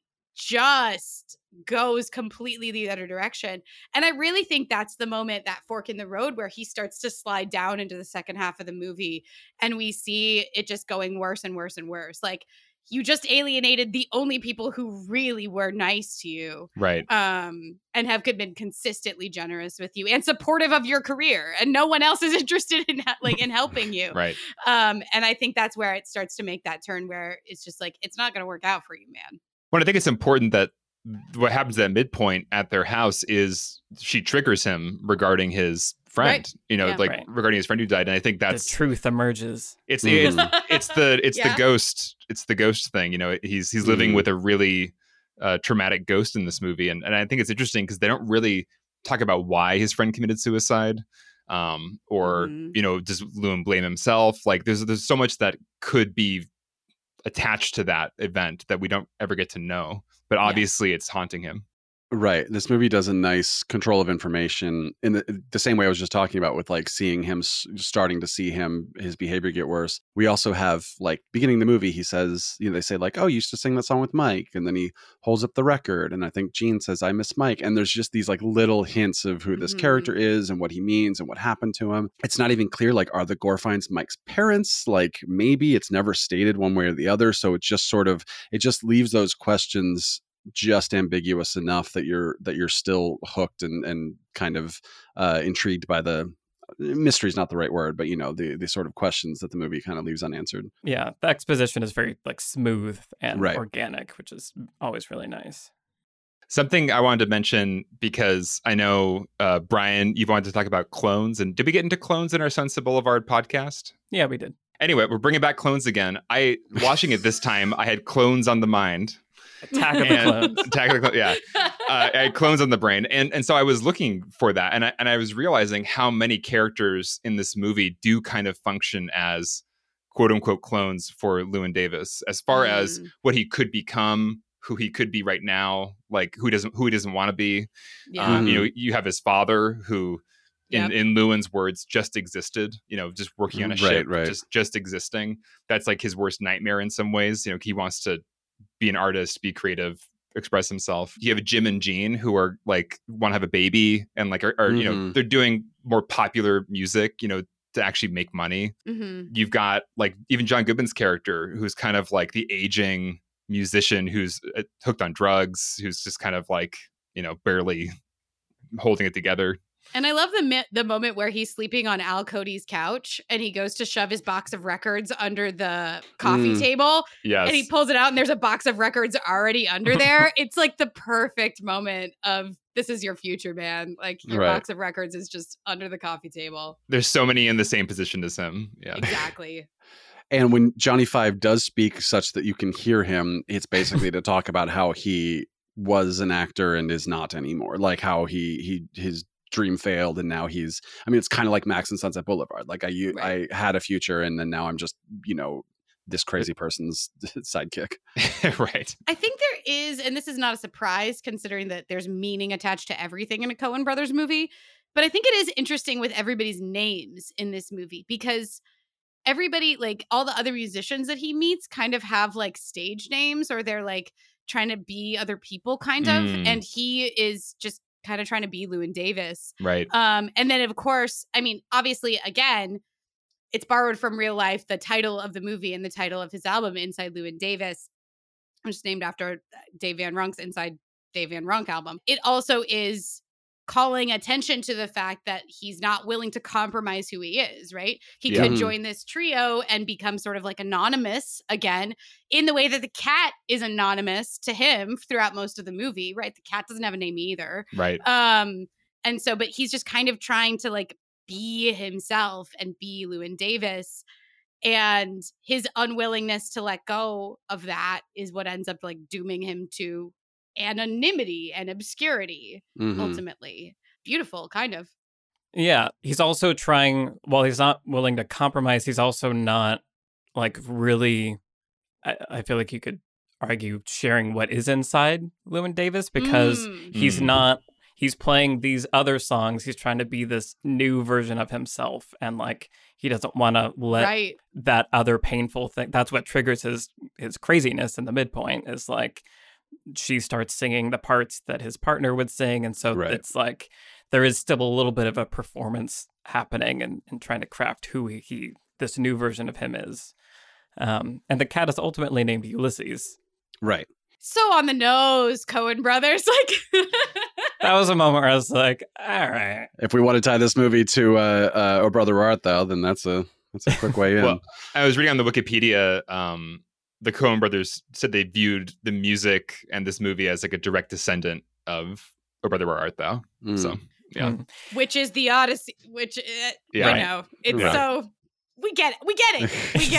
just goes completely the other direction. And I really think that's the moment, that fork in the road, where he starts to slide down into the second half of the movie. And we see it just going worse and worse and worse. Like you just alienated the only people who really were nice to you. Right. Um, and have been consistently generous with you and supportive of your career, and no one else is interested in like in helping you. Right. Um, and I think that's where it starts to make that turn, where it's just like it's not going to work out for you, man. Well, I think it's important that what happens at midpoint at their house is she triggers him regarding his friend, Right. you know, Yeah. like Right. regarding his friend who died. And I think The that's truth emerges. it's Mhm. it's it's the it's Yeah. the ghost it's the ghost thing. You know, he's he's living Mhm. with a really uh, traumatic ghost in this movie, and and I think it's interesting because they don't really talk about why his friend committed suicide, um, or Mhm. you know, does Lewin blame himself? Like, there's there's so much that could be attached to that event that we don't ever get to know, but obviously it's haunting him. Right. This movie does a nice control of information in the, the same way I was just talking about with like seeing him, s- starting to see him, his behavior get worse. We also have like beginning the movie, he says, you know, they say like, oh, you used to sing that song with Mike. And then he holds up the record. And I think Gene says, I miss Mike. And there's just these like little hints of who this Mhm. character is and what he means and what happened to him. It's not even clear, like, are the Gorfines Mike's parents? Like maybe it's never stated one way or the other. So it just sort of, it just leaves those questions just ambiguous enough that you're that you're still hooked and and kind of uh intrigued by the mystery is not the right word, but you know, the the sort of questions that the movie kind of leaves unanswered. Yeah, the exposition is very like smooth and Right. organic, which is always really nice. Something I wanted to mention, because I know uh, Brian, you've wanted to talk about clones, and did we get into clones in our Sunset Boulevard podcast? Yeah, we did. Anyway, we're bringing back clones again. I watching it this time, I had clones on the mind. Attack of the And- Clones. Attack of the Clones, yeah. Uh, I had clones on the brain, and and so I was looking for that, and I and I was realizing how many characters in this movie do kind of function as quote unquote clones for Llewyn Davis, as far as Mm. what he could become, who he could be right now, like who doesn't who he doesn't want to be. Yeah. Um, you know, you have his father, who, in Yep. in Llewyn's words, just existed. You know, just working on a Right, ship, right. just just existing. That's like his worst nightmare in some ways. You know, he wants to be an artist, be creative, express himself. You have Jim and Jean who are like want to have a baby and like are, are mm-hmm. you know, they're doing more popular music, you know, to actually make money. Mm-hmm. You've got like even John Goodman's character who's kind of like the aging musician who's uh, hooked on drugs, who's just kind of like, you know, barely holding it together. And I love the mi- the moment where he's sleeping on Al Cody's couch and he goes to shove his box of records under the coffee mm. table. Yes. And he pulls it out and there's a box of records already under there. It's like the perfect moment of this is your future, man. Like your right. box of records is just under the coffee table. There's so many in the same position as him. Yeah. Exactly. And when Johnny Five does speak such that you can hear him, it's basically to talk about how he was an actor and is not anymore. Like how he he his dream failed and now he's I mean it's kind of like Max and Sunset Boulevard. Like I you, right. I had a future and then now I'm just, you know, this crazy person's sidekick. Right. I think there is, and this is not a surprise considering that there's meaning attached to everything in a Coen Brothers movie, but I think it is interesting with everybody's names in this movie because everybody, like all the other musicians that he meets kind of have like stage names or they're like trying to be other people kind of. Mm. And he is just kind of trying to be Llewyn Davis. Right. Um, and then, of course, I mean, obviously, again, it's borrowed from real life. The title of the movie and the title of his album, Inside Llewyn Davis, which is named after Dave Van Ronk's Inside Dave Van Ronk album. It also is calling attention to the fact that he's not willing to compromise who he is, right? He yeah. could join this trio and become sort of like anonymous again in the way that the cat is anonymous to him throughout most of the movie, right? The cat doesn't have a name either. Right. Um, and so, but he's just kind of trying to like be himself and be Llewyn Davis. And his unwillingness to let go of that is what ends up like dooming him to anonymity and obscurity, mm-hmm. ultimately. Beautiful, kind of. Yeah, he's also trying, while he's not willing to compromise, he's also not like really, I, I feel like you could argue sharing what is inside Llewyn Davis because mm. he's mm. not, he's playing these other songs. He's trying to be this new version of himself. And like, he doesn't want to let right. that other painful thing, that's what triggers his, his craziness in the midpoint is like, she starts singing the parts that his partner would sing. And so right. it's like, there is still a little bit of a performance happening and, and trying to craft who he, he, this new version of him is. Um, and the cat is ultimately named Ulysses. Right. So on the nose, Coen Brothers. Like that was a moment where I was like, all right. If we want to tie this movie to uh, uh, Oh Brother Where Art Thou, then that's a, that's a quick way in. Well, I was reading on the Wikipedia, um, the Coen Brothers said they viewed the music and this movie as like a direct descendant of Oh Brother Where Art Thou. Mm. So, yeah. Mm. Which is the Odyssey, which, uh, yeah. I know. It's right. so, we get it. We get it. We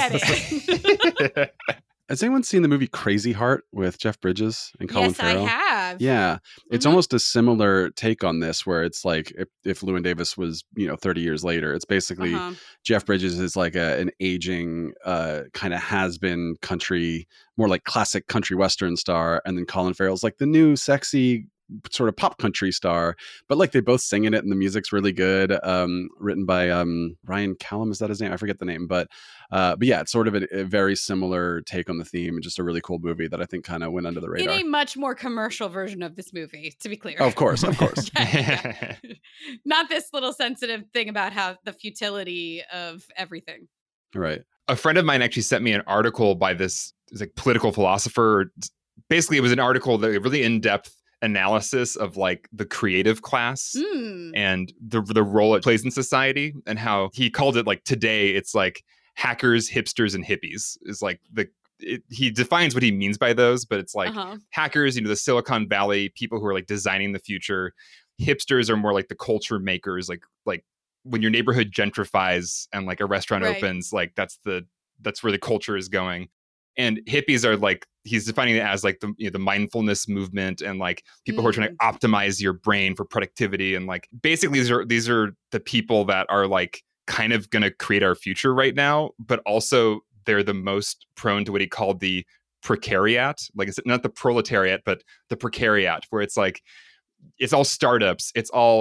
get it. Has anyone seen the movie Crazy Heart with Jeff Bridges and Colin yes, Farrell? Yes, I have. Yeah. It's mm-hmm. almost a similar take on this where it's like if, if Llewyn Davis was, you know, thirty years later, it's basically uh-huh. Jeff Bridges is like a, an aging uh, kind of has-been country, more like classic country western star. And then Colin Farrell's like the new sexy sort of pop country star, but like they both sing in it and the music's really good. Um, written by um, Ryan Callum, is that his name? I forget the name, but uh, but yeah, it's sort of a, a very similar take on the theme and just a really cool movie that I think kind of went under the radar. In a much more commercial version of this movie, to be clear. Oh, of course, of course. yeah, yeah. Not this little sensitive thing about how the futility of everything. Right. A friend of mine actually sent me an article by this like political philosopher. Basically, it was an article that really in-depth analysis of like the creative class mm. and the the role it plays in society, and how he called it like today it's like hackers, hipsters, and hippies is like the it, he defines what he means by those, but it's like uh-huh. hackers, you know, the Silicon Valley people who are like designing the future. Hipsters are more like the culture makers, like like when your neighborhood gentrifies and like a restaurant right. opens, like that's the that's where the culture is going. And hippies are like, he's defining it as like the, you know, the mindfulness movement and like people mm. who are trying to optimize your brain for productivity. And like, basically these are, these are the people that are like kind of going to create our future right now, but also they're the most prone to what he called the precariat. Like it's not the proletariat, but the precariat, where it's like, it's all startups. It's all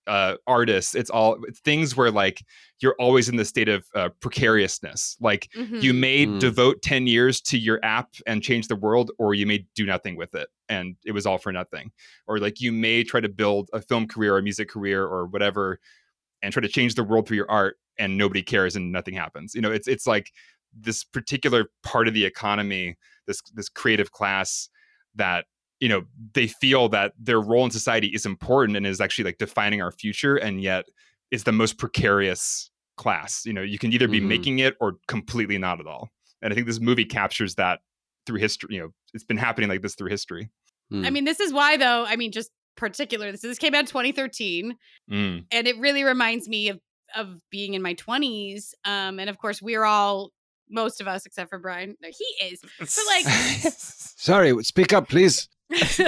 uh, artists. It's all things where like you're always in the state of uh, precariousness. Like Mhm. you may Mm. devote ten years to your app and change the world, or you may do nothing with it and it was all for nothing. Or like you may try to build a film career or a music career or whatever and try to change the world through your art and nobody cares and nothing happens. You know, it's it's like this particular part of the economy, this this creative class that, you know, they feel that their role in society is important and is actually like defining our future, and yet is the most precarious class. You know, you can either be Mhm. making it or completely not at all. And I think this movie captures that through history. You know, it's been happening like this through history. Mm. I mean, this is why, though, I mean, just particular, this, this came out in twenty thirteen, Mm. and it really reminds me of, of being in my twenties. Um, and of course, we're all, most of us, except for Brian, no, he is. But like, Sorry, speak up, please. we're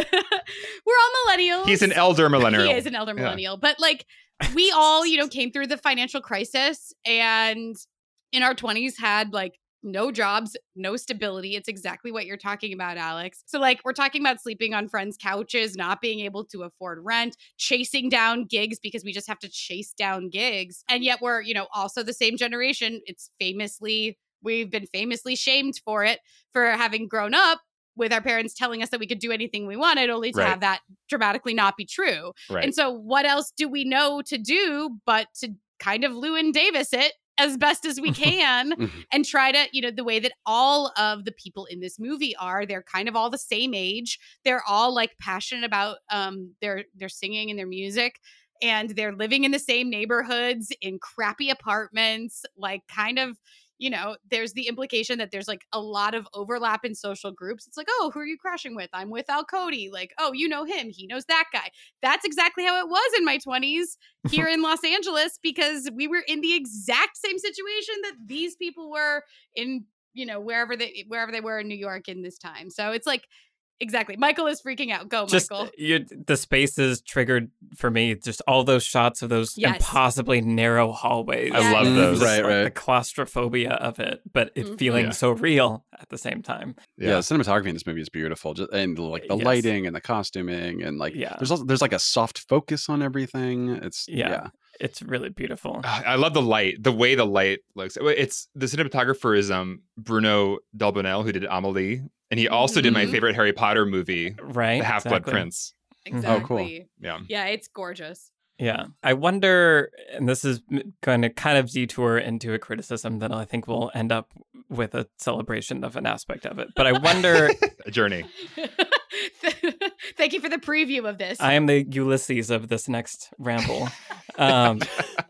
all millennials. He's an elder millennial. He is an elder Yeah. millennial. But like, we all, you know, came through the financial crisis and in our twenties had like no jobs, no stability. It's exactly what you're talking about, Alex. So like, we're talking about sleeping on friends' couches, not being able to afford rent, chasing down gigs because we just have to chase down gigs. And yet we're, you know, also the same generation. It's famously, we've been famously shamed for it, for having grown up with our parents telling us that we could do anything we wanted, only to Right. have that dramatically not be true. Right. And so what else do we know to do but to kind of Llewyn Davis it as best as we can Mhm. and try to, you know, the way that all of the people in this movie are, they're kind of all the same age. They're all like passionate about um their their singing and their music, and they're living in the same neighborhoods in crappy apartments, like kind of, you know, there's the implication that there's like a lot of overlap in social groups. It's like, oh, who are you crashing with? I'm with Al Cody. Like, oh, you know him. He knows that guy. That's exactly how it was in my twenties here in Los Angeles, because we were in the exact same situation that these people were in, you know, wherever they wherever they were in New York in this time. So it's like, exactly. Michael is freaking out. Go, Just Michael. you, the spaces triggered for me. Just all those shots of those Yes. impossibly narrow hallways. I love Mm, those. right, Like right. the claustrophobia of it, but it Mhm. feeling Yeah. so real at the same time. Yeah. the cinematography in this movie is beautiful, just, and like the Yes. lighting and the costuming, and like Yeah. there's also there's like a soft focus on everything. It's Yeah. yeah, It's really beautiful. Ah, I love the light, the way the light looks. It's the cinematographer is um Bruno Delbonnel, who did Amelie, and he also did my Mhm. favorite Harry Potter movie, Right? The Half Blood Exactly. Prince. Exactly. Oh, cool. Yeah. Yeah, it's gorgeous. Yeah. I wonder, and this is going to kind of detour into a criticism that I think will end up with a celebration of an aspect of it. But I wonder, A journey. Thank you for the preview of this. I am the Ulysses of this next ramble. Um,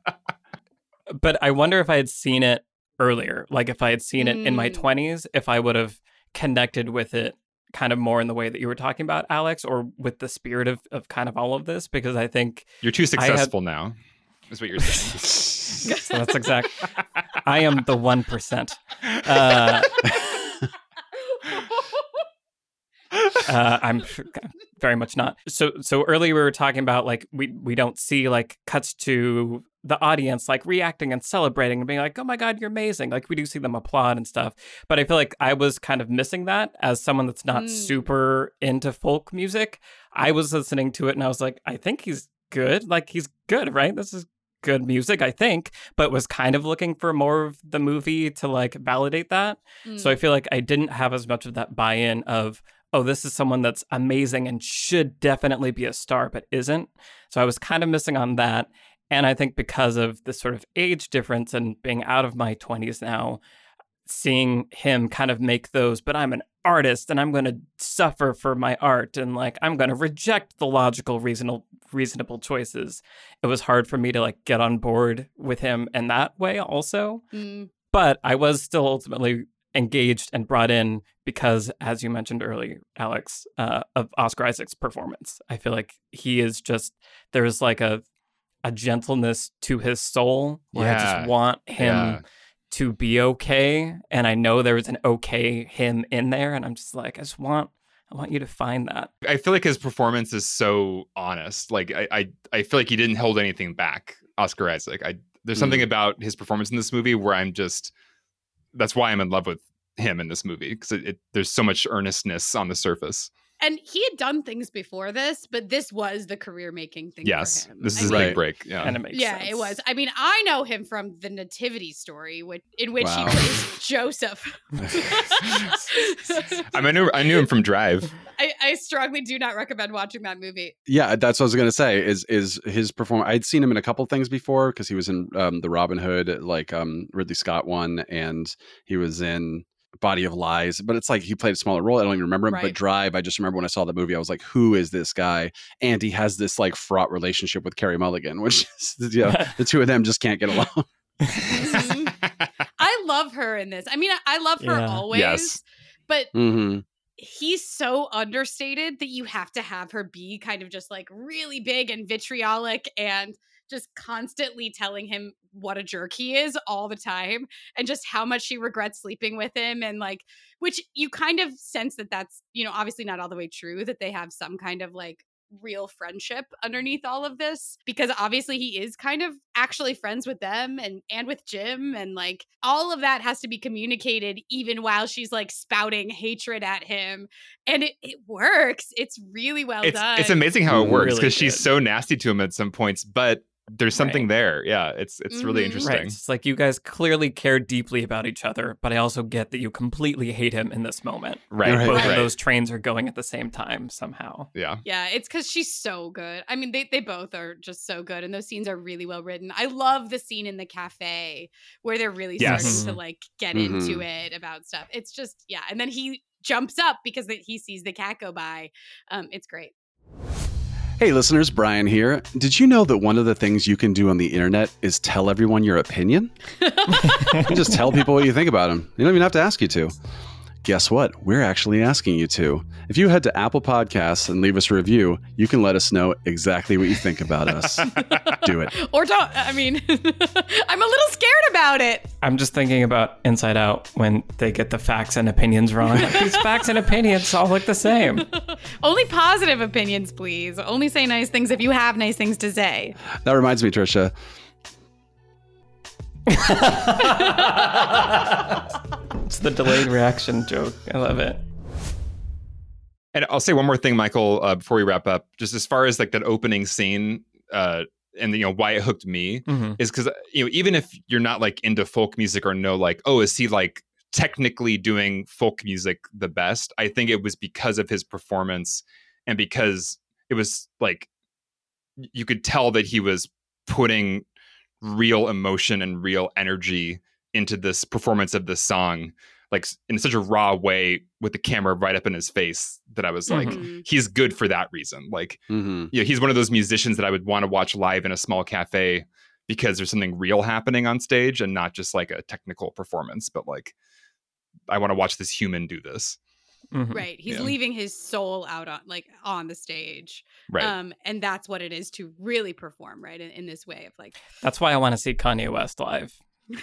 but I wonder if I had seen it earlier, like if I had seen it in my Mm. twenties, if I would have connected with it kind of more in the way that you were talking about, Alex, or with the spirit of, of kind of all of this, because I think You're too I had- successful now, is what you're saying. so that's exact. I am the one percent. Uh, uh, I'm very much not. So so earlier we were talking about like we we don't see like cuts to the audience like reacting and celebrating and being like, oh my God, you're amazing. Like we do see them applaud and stuff. But I feel like I was kind of missing that as someone that's not Mm. super into folk music. I was listening to it and I was like, I think he's good. Like he's good, right? This is good music, I think, but was kind of looking for more of the movie to like validate that. So I feel like I didn't have as much of that buy-in of, oh, this is someone that's amazing and should definitely be a star, but isn't. So I was kind of missing on that. And I think because of the sort of age difference and being out of my twenties now, seeing him kind of make those, but I'm an artist and I'm going to suffer for my art and like I'm going to reject the logical, reasonable, reasonable choices. It was hard for me to like get on board with him in that way also. Mm. But I was still ultimately engaged and brought in because, as you mentioned earlier, Alex, uh, of Oscar Isaac's performance. I feel like he is just, there's like a a gentleness to his soul where I Yeah. just want him Yeah. to be okay. And I know there was an okay him in there. And I'm just like, I just want, I want you to find that. I feel like his performance is so honest. Like I, I, I feel like he didn't hold anything back. Oscar Isaac. I there's something about his performance in this movie where I'm just. That's why I'm in love with him in this movie because it, it, there's so much earnestness on the surface. And he had done things before this, but this was the career-making thing yes, for him. this I is mean, a big break. Yeah, And it makes yeah, sense. it was. I mean, I know him from The Nativity Story, which, in which Wow. he plays Joseph. I mean, I knew I knew him from Drive. I, I strongly do not recommend watching that movie. Yeah, that's what I was going to say. Is is his performance? I'd seen him in a couple things before because he was in um, the Robin Hood, like um, Ridley Scott one, and he was in Body of Lies. But it's like he played a smaller role. I don't even remember him. Right. But Drive, I just remember when I saw the movie, I was like, "Who is this guy?" And he has this like fraught relationship with Carey Mulligan, which is, you know, the two of them just can't get along. Mhm. I love her in this. I mean, I, I love her Yeah. always, Yes. but Mm-hmm. he's so understated that you have to have her be kind of just like really big and vitriolic and just constantly telling him what a jerk he is all the time and just how much she regrets sleeping with him. And like, which you kind of sense that that's, you know, obviously not all the way true, that they have some kind of like real friendship underneath all of this, because obviously he is kind of actually friends with them and and with Jim, and like all of that has to be communicated even while she's like spouting hatred at him, and it, it works. It's really well It's done. it's amazing how it works Really because she's good. so nasty to him at some points, but there's something Right. there. Yeah, it's it's really Mhm. interesting. Right. It's like you guys clearly care deeply about each other, but I also get that you completely hate him in this moment. Right, Right. Both right. of those trains are going at the same time somehow. Yeah. Yeah, it's because she's so good. I mean, they, they both are just so good, and those scenes are really well written. I love the scene in the cafe where they're really Yes. starting to like get Mhm. into it about stuff. It's just, yeah. And then he jumps up because that he sees the cat go by. Um, it's great. Hey listeners, Brian here. Did you know that one of the things you can do on the internet is tell everyone your opinion? You can just tell people what you think about them. You don't even have to ask you to. Guess what? We're actually asking you to. If you head to Apple Podcasts and leave us a review, you can let us know exactly what you think about us. Do it. Or don't. I mean, I'm a little scared about it. I'm just thinking about Inside Out when they get the facts and opinions wrong. Like, these facts and opinions all look the same. Only positive opinions, please. Only say nice things if you have nice things to say. That reminds me, Trisha. It's the delayed reaction joke. I love it. And I'll say one more thing, Michael, uh, before we wrap up. Just as far as like that opening scene, uh, and you know why it hooked me Mhm. is because you know even if you're not like into folk music or know like oh is he like technically doing folk music the best, I think it was because of his performance and because it was like you could tell that he was putting real emotion and real energy into this performance of this song, like in such a raw way with the camera right up in his face, that I was like, Mhm. he's good for that reason. Like, Mm-hmm. you know, he's one of those musicians that I would want to watch live in a small cafe because there's something real happening on stage and not just like a technical performance, but like, I want to watch this human do this. Mhm. Right. He's Yeah. leaving his soul out on like on the stage. Right. Um, and that's what it is to really perform, right? In, in this way of like That's why I want to see Kanye West live.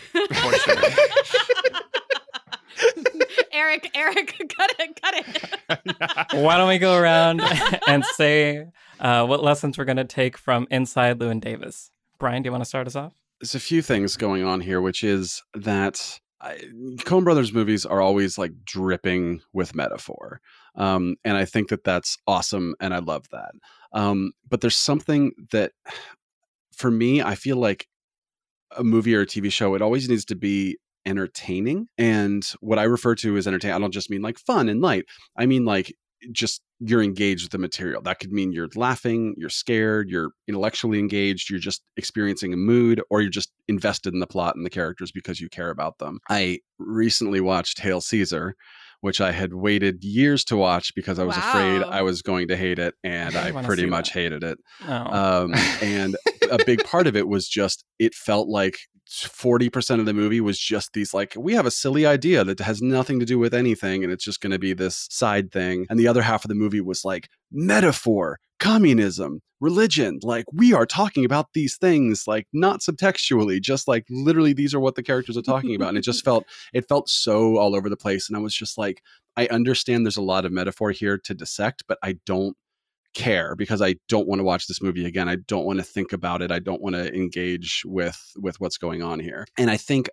Eric, Eric, cut it, cut it. Why don't we go around and say uh, what lessons we're going to take from Inside Llewyn Davis? Brian, do you want to start us off? There's a few things going on here, which is that I, Coen Brothers movies are always like dripping with metaphor. Um, and I think that that's awesome. And I love that. Um, but there's something that for me, I feel like a movie or a T V show, it always needs to be entertaining. And what I refer to as entertaining, I don't just mean like fun and light. I mean like just you're engaged with the material. That could mean you're laughing, you're scared, you're intellectually engaged, you're just experiencing a mood, or you're just invested in the plot and the characters because you care about them. I recently watched Hail Caesar, which I had waited years to watch because I was afraid Wow. I was going to hate it, and I I wanna pretty see much that. hated it. Oh. Um, and a big part of it was just, it felt like forty percent of the movie was just these like, we have a silly idea that has nothing to do with anything, and it's just going to be this side thing. And the other half of the movie was like metaphor, communism, religion. Like, we are talking about these things, like not subtextually, just like literally these are what the characters are talking about. And it just felt, it felt so all over the place. And I was just like, I understand there's a lot of metaphor here to dissect, but I don't care because I don't want to watch this movie again. I don't want to think about it. I don't want to engage with with what's going on here. And I think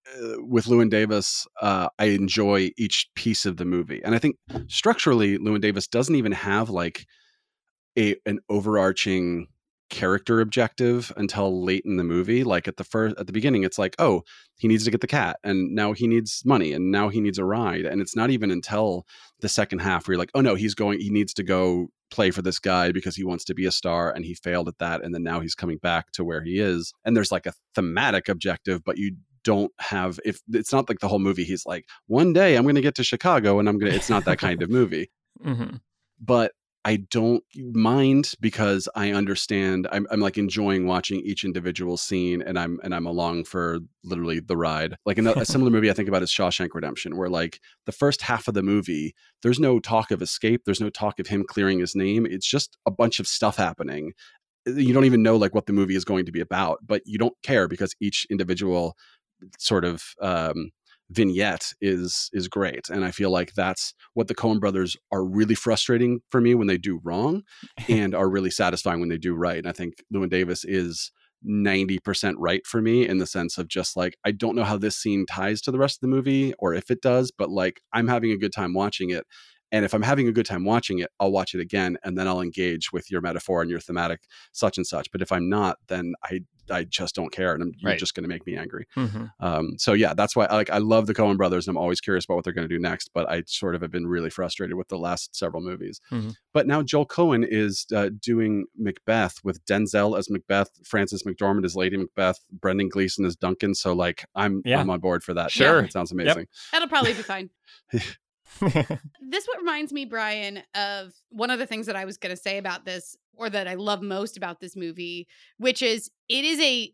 uh, with Llewyn Davis, uh, I enjoy each piece of the movie. And I think structurally, Llewyn Davis doesn't even have like a an overarching character objective until late in the movie. Like at the first, at the beginning, it's like, oh, he needs to get the cat, and now he needs money, and now he needs a ride. And it's not even until the second half where you're like, oh no, he's going, he needs to go play for this guy because he wants to be a star, and he failed at that, and then now he's coming back to where he is. And there's like a thematic objective, but you don't have, if it's not like the whole movie he's like, one day I'm going to get to Chicago and I'm going to, it's not that kind of movie. Mm-hmm. But I don't mind because I understand. I'm, I'm like enjoying watching each individual scene, and I'm and I'm along for literally the ride. Like in a, a similar movie I think about is Shawshank Redemption, where like the first half of the movie, there's no talk of escape, there's no talk of him clearing his name. It's just a bunch of stuff happening. You don't even know like what the movie is going to be about, but you don't care because each individual sort of um, vignette is is great. And I feel like that's what the Coen brothers are really frustrating for me when they do wrong, and are really satisfying when they do right. And I think Llewyn Davis is ninety percent right for me, in the sense of just like, I don't know how this scene ties to the rest of the movie, or if it does, but like I'm having a good time watching it. And if I'm having a good time watching it, I'll watch it again, and then I'll engage with your metaphor and your thematic such and such. But if I'm not, then I I just don't care, and I'm, you're right. just going to make me angry. Mm-hmm. Um, so yeah, that's why I, like I love the Coen brothers, and I'm always curious about what they're going to do next. But I sort of have been really frustrated with the last several movies. Mm-hmm. But now Joel Coen is uh, doing Macbeth with Denzel as Macbeth, Frances McDormand as Lady Macbeth, Brendan Gleeson as Duncan. So like I'm Yeah. I'm on board for that. Sure. Yeah, it sounds amazing. That'll probably be fine. This what reminds me, Brian, of one of the things that I was going to say about this, or that I love most about this movie, which is it is a,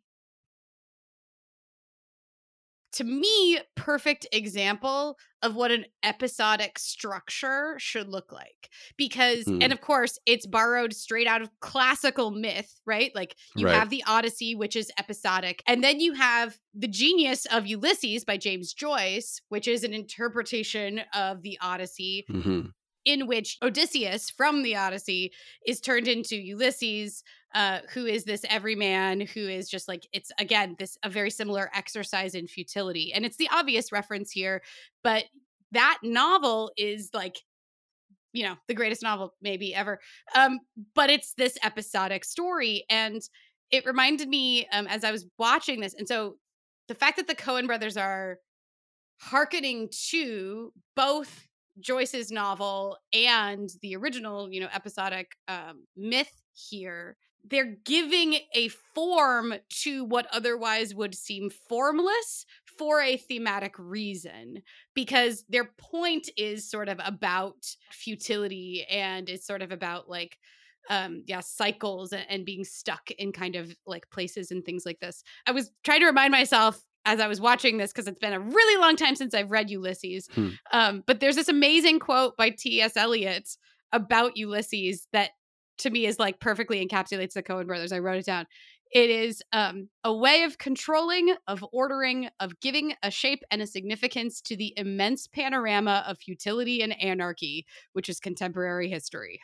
to me, perfect example of what an episodic structure should look like. Because, Hmm. and of course, it's borrowed straight out of classical myth, right? Like you Right. have the Odyssey, which is episodic. And then you have the genius of Ulysses by James Joyce, which is an interpretation of the Odyssey, Mm-hmm. in which Odysseus from the Odyssey is turned into Ulysses, uh, who is this everyman who is just like, it's again, this a very similar exercise in futility. And it's the obvious reference here, but that novel is like, you know, the greatest novel maybe ever. Um, but it's this episodic story. And it reminded me um, as I was watching this. And so the fact that the Coen brothers are hearkening to both Joyce's novel and the original, you know, episodic um, myth here, they're giving a form to what otherwise would seem formless for a thematic reason, because their point is sort of about futility, and it's sort of about like, um, yeah, cycles and, and being stuck in kind of like places and things like this. I was trying to remind myself as I was watching this, because it's been a really long time since I've read Ulysses. Hmm. Um, but there's this amazing quote by T S Eliot about Ulysses that to me is like perfectly encapsulates the Coen brothers. I wrote it down. It is um, a way of controlling, of ordering, of giving a shape and a significance to the immense panorama of futility and anarchy, which is contemporary history.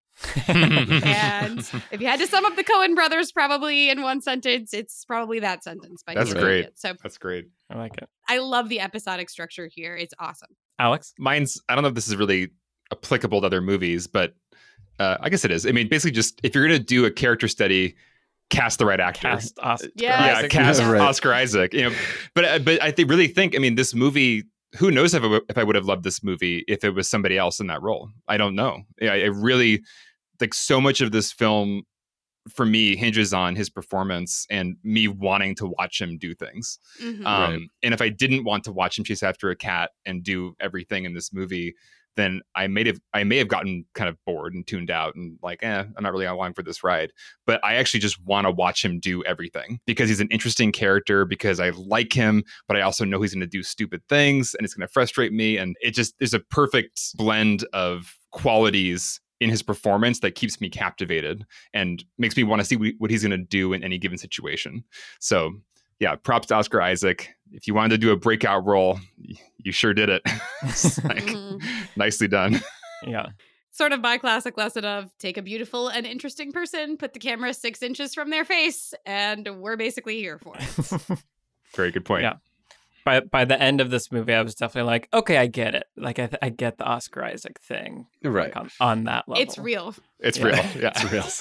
And if you had to sum up the Coen brothers probably in one sentence, it's probably that sentence by That's T S great. Eliot. So That's great. I like it. I love the episodic structure here. It's awesome. Alex? Mine's, I don't know if this is really applicable to other movies, but uh, I guess it is. I mean, basically just if you're going to do a character study, cast the right actor. Cast Oscar Yeah. yeah, Isaac. cast Yeah, right. Oscar Isaac. You know, but uh, but I think, really think, I mean, this movie, who knows if I, w- if I would have loved this movie if it was somebody else in that role. I don't know. Yeah, I really, like, so much of this film for me hinges on his performance and me wanting to watch him do things. Mhm. Um, Right. And if I didn't want to watch him chase after a cat and do everything in this movie, then I may have I may have gotten kind of bored and tuned out and like, eh, I'm not really along for this ride. But I actually just want to watch him do everything because he's an interesting character, because I like him, but I also know he's going to do stupid things and it's going to frustrate me. And it just is a perfect blend of qualities in his performance that keeps me captivated and makes me want to see what he's going to do in any given situation. So yeah, props to Oscar Isaac. If you wanted to do a breakout role, you sure did it. Like, Mhm. nicely done. Yeah. Sort of my classic lesson of take a beautiful and interesting person, put the camera six inches from their face, and we're basically here for it. Very good point. Yeah. by by the end of this movie, I was definitely like, okay, I get it. Like I, th- I get the Oscar Isaac thing, right? Like on, on that level, It's real. It's Yeah. real. Yeah,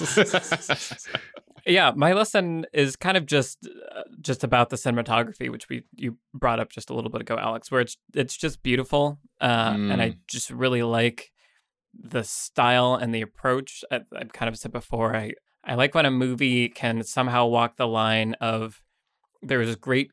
It's real. Yeah, my lesson is kind of just uh, just about the cinematography, which we you brought up just a little bit ago, Alex, where it's it's just beautiful, uh, Mm. and I just really like the style and the approach. I, I've kind of said before, I I like when a movie can somehow walk the line of there is great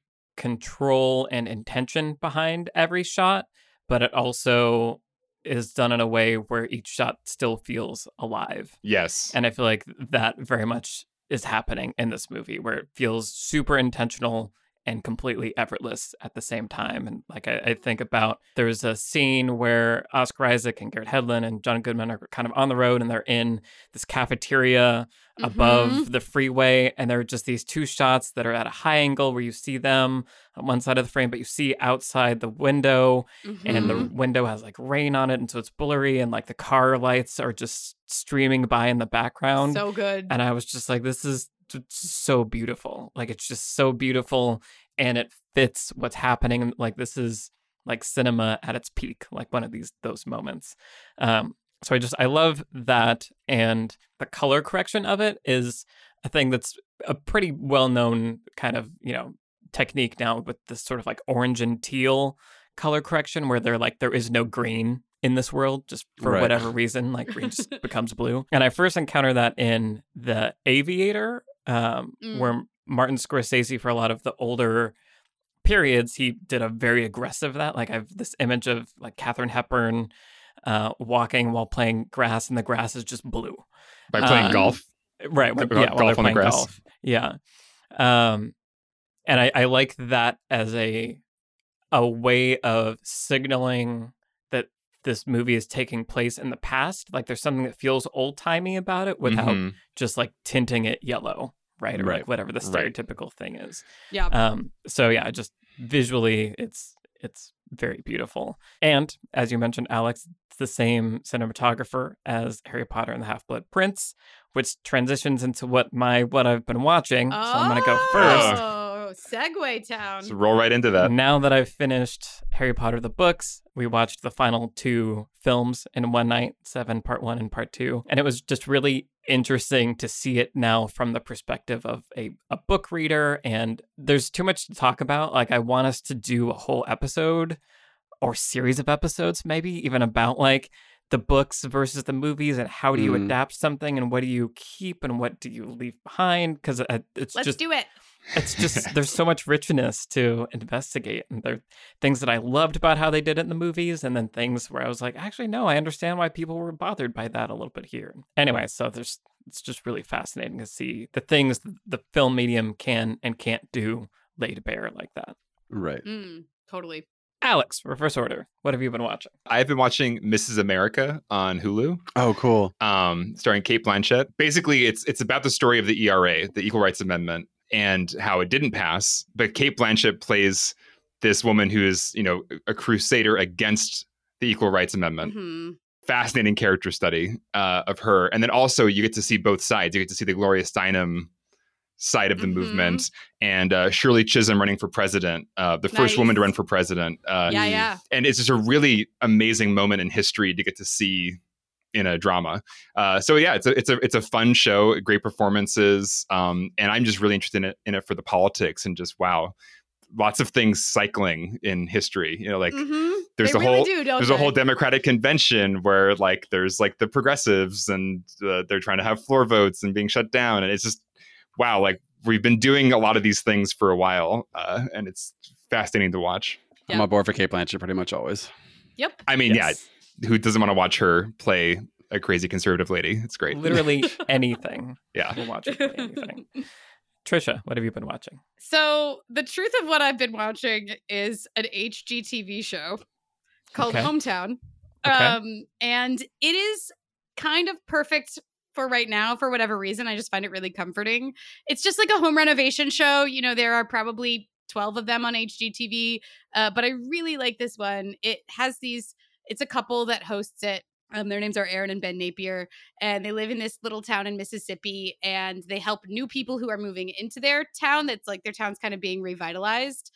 control and intention behind every shot, but it also is done in a way where each shot still feels alive. yes. And I feel like that very much is happening in this movie, where it feels super intentional and completely effortless at the same time. And like I, I think about, there's a scene where Oscar Isaac and Garrett Hedlund and John Goodman are kind of on the road, and they're in this cafeteria above Mhm. the freeway, and there are just these two shots that are at a high angle where you see them on one side of the frame, but you see outside the window, and the Mhm. window has like rain on it, and so it's blurry, and like the car lights are just streaming by in the background. So good. And I was just like, this is t- so beautiful. Like, it's just so beautiful, and it fits what's happening. Like, this is like cinema at its peak, like one of these those moments. Um, so I just I love that, and the color correction of it is a thing that's a pretty well known kind of, you know, technique now, with this sort of like orange and teal color correction, where they're like, there is no green in this world, just for Right. whatever reason, like green just becomes blue. And I first encountered that in The Aviator, um, Mm. where Martin Scorsese, for a lot of the older periods, he did a very aggressive that. Like, I have this image of like Katharine Hepburn uh, walking while playing grass, and the grass is just blue. By playing Uh, golf. Right. Go- when- go- yeah, while golf they're on the playing grass. golf. Yeah. Um, and I, I like that as a a way of signaling that this movie is taking place in the past. Like, there's something that feels old timey about it without Mhm. just like tinting it yellow, right? Or Right. like whatever the Right. stereotypical thing is. Yeah. Um, so yeah, just visually, it's it's very beautiful. And as you mentioned, Alex, it's the same cinematographer as Harry Potter and the Half-Blood Prince, which transitions into what my what I've been watching. So I'm gonna go first. Oh, segue town. So roll right into that. Now that I've finished Harry Potter the books, we watched the final two films in one night, Seven Part One and Part Two, and it was just really interesting to see it now from the perspective of a, a book reader. And there's too much to talk about. Like, I want us to do a whole episode or series of episodes, maybe even about like the books versus the movies, and how do you Mm. adapt something, and what do you keep and what do you leave behind, because it's Let's just do it. it's just there's so much richness to investigate, and there are things that I loved about how they did it in the movies, and then things where I was like, actually no, I understand why people were bothered by that a little bit here. Anyway, so there's it's just really fascinating to see the things the film medium can and can't do laid bare like that. Right. Mm, totally. Alex, reverse order, what have you been watching? I've been watching Missus America on Hulu, Oh, cool. um, starring Kate Blanchett. Basically, it's it's about the story of the E R A, the Equal Rights Amendment, and how it didn't pass. But Kate Blanchett plays this woman who is, you know, a crusader against the Equal Rights Amendment. Mhm. Fascinating character study uh, of her. And then also you get to see both sides. You get to see the Gloria Steinem side of the Mhm. movement, and uh, Shirley Chisholm running for president, uh, the first Nice. woman to run for president. Uh, Yeah, yeah. And it's just a really amazing moment in history to get to see in a drama. Uh, so yeah, it's a it's a it's a fun show, great performances, um, and I'm just really interested in it, in it for the politics, and just wow, lots of things cycling in history. You know, like Mhm. there's They a really whole do, don't there's a whole they? Democratic convention where like there's like the progressives, and uh, they're trying to have floor votes and being shut down, and it's just wow, like we've been doing a lot of these things for a while, uh, and it's fascinating to watch. I'm Yeah. on board for Kate Blanchett pretty much always. Yep. I mean, Yes. yeah, who doesn't want to watch her play a crazy conservative lady? It's great. Literally anything. Yeah. We'll watch it, anything. Trisha, what have you been watching? So the truth of what I've been watching is an H G T V show called Okay. Hometown. Okay. Um, and it is kind of perfect for right now for whatever reason. I just find it really comforting. It's just like a home renovation show. You know, there are probably twelve of them on H G T V, uh, but I really like this one. It has these, it's a couple that hosts it. Um, their names are Aaron and Ben Napier, and they live in this little town in Mississippi, and they help new people who are moving into their town. That's like their town's kind of being revitalized.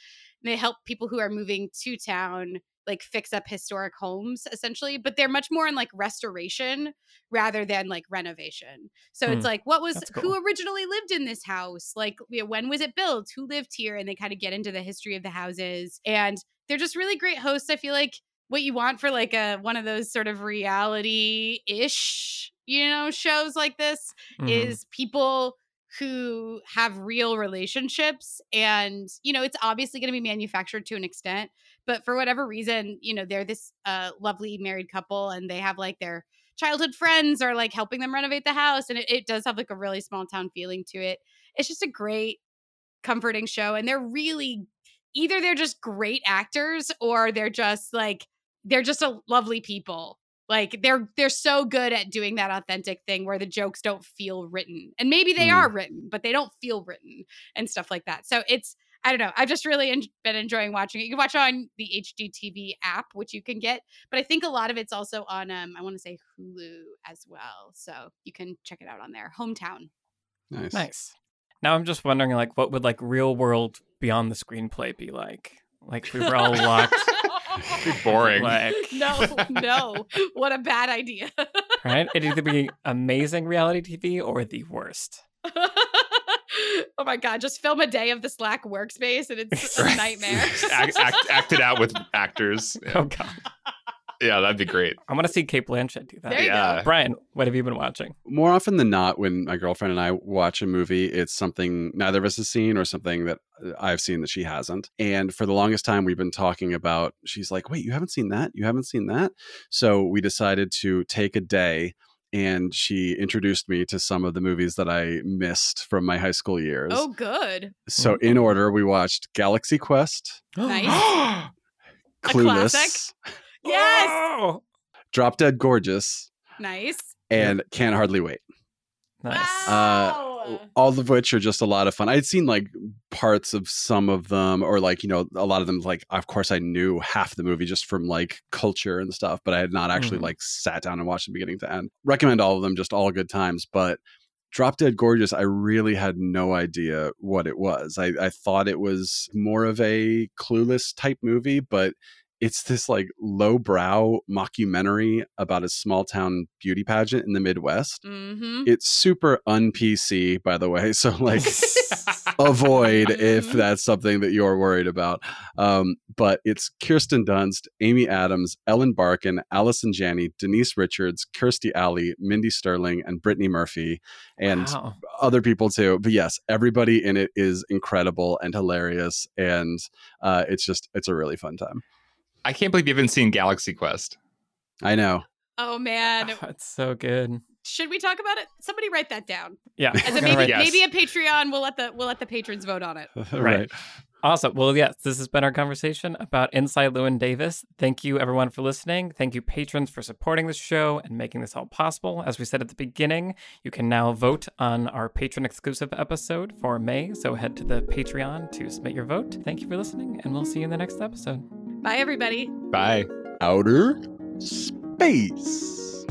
They help people who are moving to town like fix up historic homes essentially, but they're much more in like restoration rather than like renovation. So Hmm. it's like, what was, That's cool. who originally lived in this house? Like, you know, when was it built? Who lived here? And they kind of get into the history of the houses. And they're just really great hosts. I feel like what you want for like a, one of those sort of reality-ish, you know, shows like this Mhm. is people who have real relationships. And, you know, it's obviously going to be manufactured to an extent, but for whatever reason, you know, they're this uh, lovely married couple and they have like their childhood friends are like helping them renovate the house. And it, it does have like a really small town feeling to it. It's just a great, comforting show. And they're really, either they're just great actors or they're just like, they're just a lovely people. Like they're they're so good at doing that authentic thing where the jokes don't feel written. And maybe they Mm. are written, but they don't feel written and stuff like that. So it's, I don't know. I've just really en- been enjoying watching it. You can watch it on the H G T V app, which you can get. But I think a lot of it's also on, um, I want to say Hulu as well. So you can check it out on there. Hometown. Nice. Nice. Now I'm just wondering, like, what would like real world beyond the screenplay be like? Like, if we were all locked. It'd be boring. Like, No, no. What a bad idea. right? It'd either be amazing reality T V or the worst. Oh my God, just film a day of the Slack workspace and it's a nightmare. act, act, act it out with actors. Yeah. Oh God, Yeah, that'd be great. I want to see Cate Blanchett do that. There you Yeah. go. Brian, what have you been watching? More often than not, when my girlfriend and I watch a movie, it's something neither of us has seen or something that I've seen that she hasn't. And for the longest time, we've been talking about, she's like, wait, you haven't seen that? You haven't seen that? So we decided to take a day, and she introduced me to some of the movies that I missed from my high school years. Oh, good. So in order, we watched Galaxy Quest, Nice. Oh, A Clueless, classic. Yes. Oh! Drop Dead Gorgeous, Nice. and Can't Hardly Wait. Nice. Wow. All of which are just a lot of fun. I'd seen like parts of some of them, or like, you know, a lot of them, like, of course I knew half the movie just from like culture and stuff, but I had not actually Mhm. like sat down and watched the beginning to end. Recommend all of them, just all good times. But Drop Dead Gorgeous, I really had no idea what it was. I, I thought it was more of a Clueless type movie, but it's this like lowbrow mockumentary about a small town beauty pageant in the Midwest. Mm-hmm. It's super un-P C, by the way. So like avoid if Mhm. that's something that you're worried about. Um, but it's Kirsten Dunst, Amy Adams, Ellen Barkin, Allison Janney, Denise Richards, Kirstie Alley, Mindy Sterling, and Brittany Murphy, and Wow. other people too. But yes, everybody in it is incredible and hilarious. And uh, it's just, it's a really fun time. I can't believe you haven't seen Galaxy Quest. I know. Oh man. Oh, it's so good. Should we talk about it? Somebody write that down. Yeah. As we're a gonna maybe write- Yes. maybe a Patreon. We'll let the we'll let the patrons vote on it. Right. Awesome. Well, yes, this has been our conversation about Inside Llewyn Davis. Thank you, everyone, for listening. Thank you, patrons, for supporting this show and making this all possible. As we said at the beginning, you can now vote on our patron-exclusive episode for May, so head to the Patreon to submit your vote. Thank you for listening, and we'll see you in the next episode. Bye everybody. Bye. Outer space.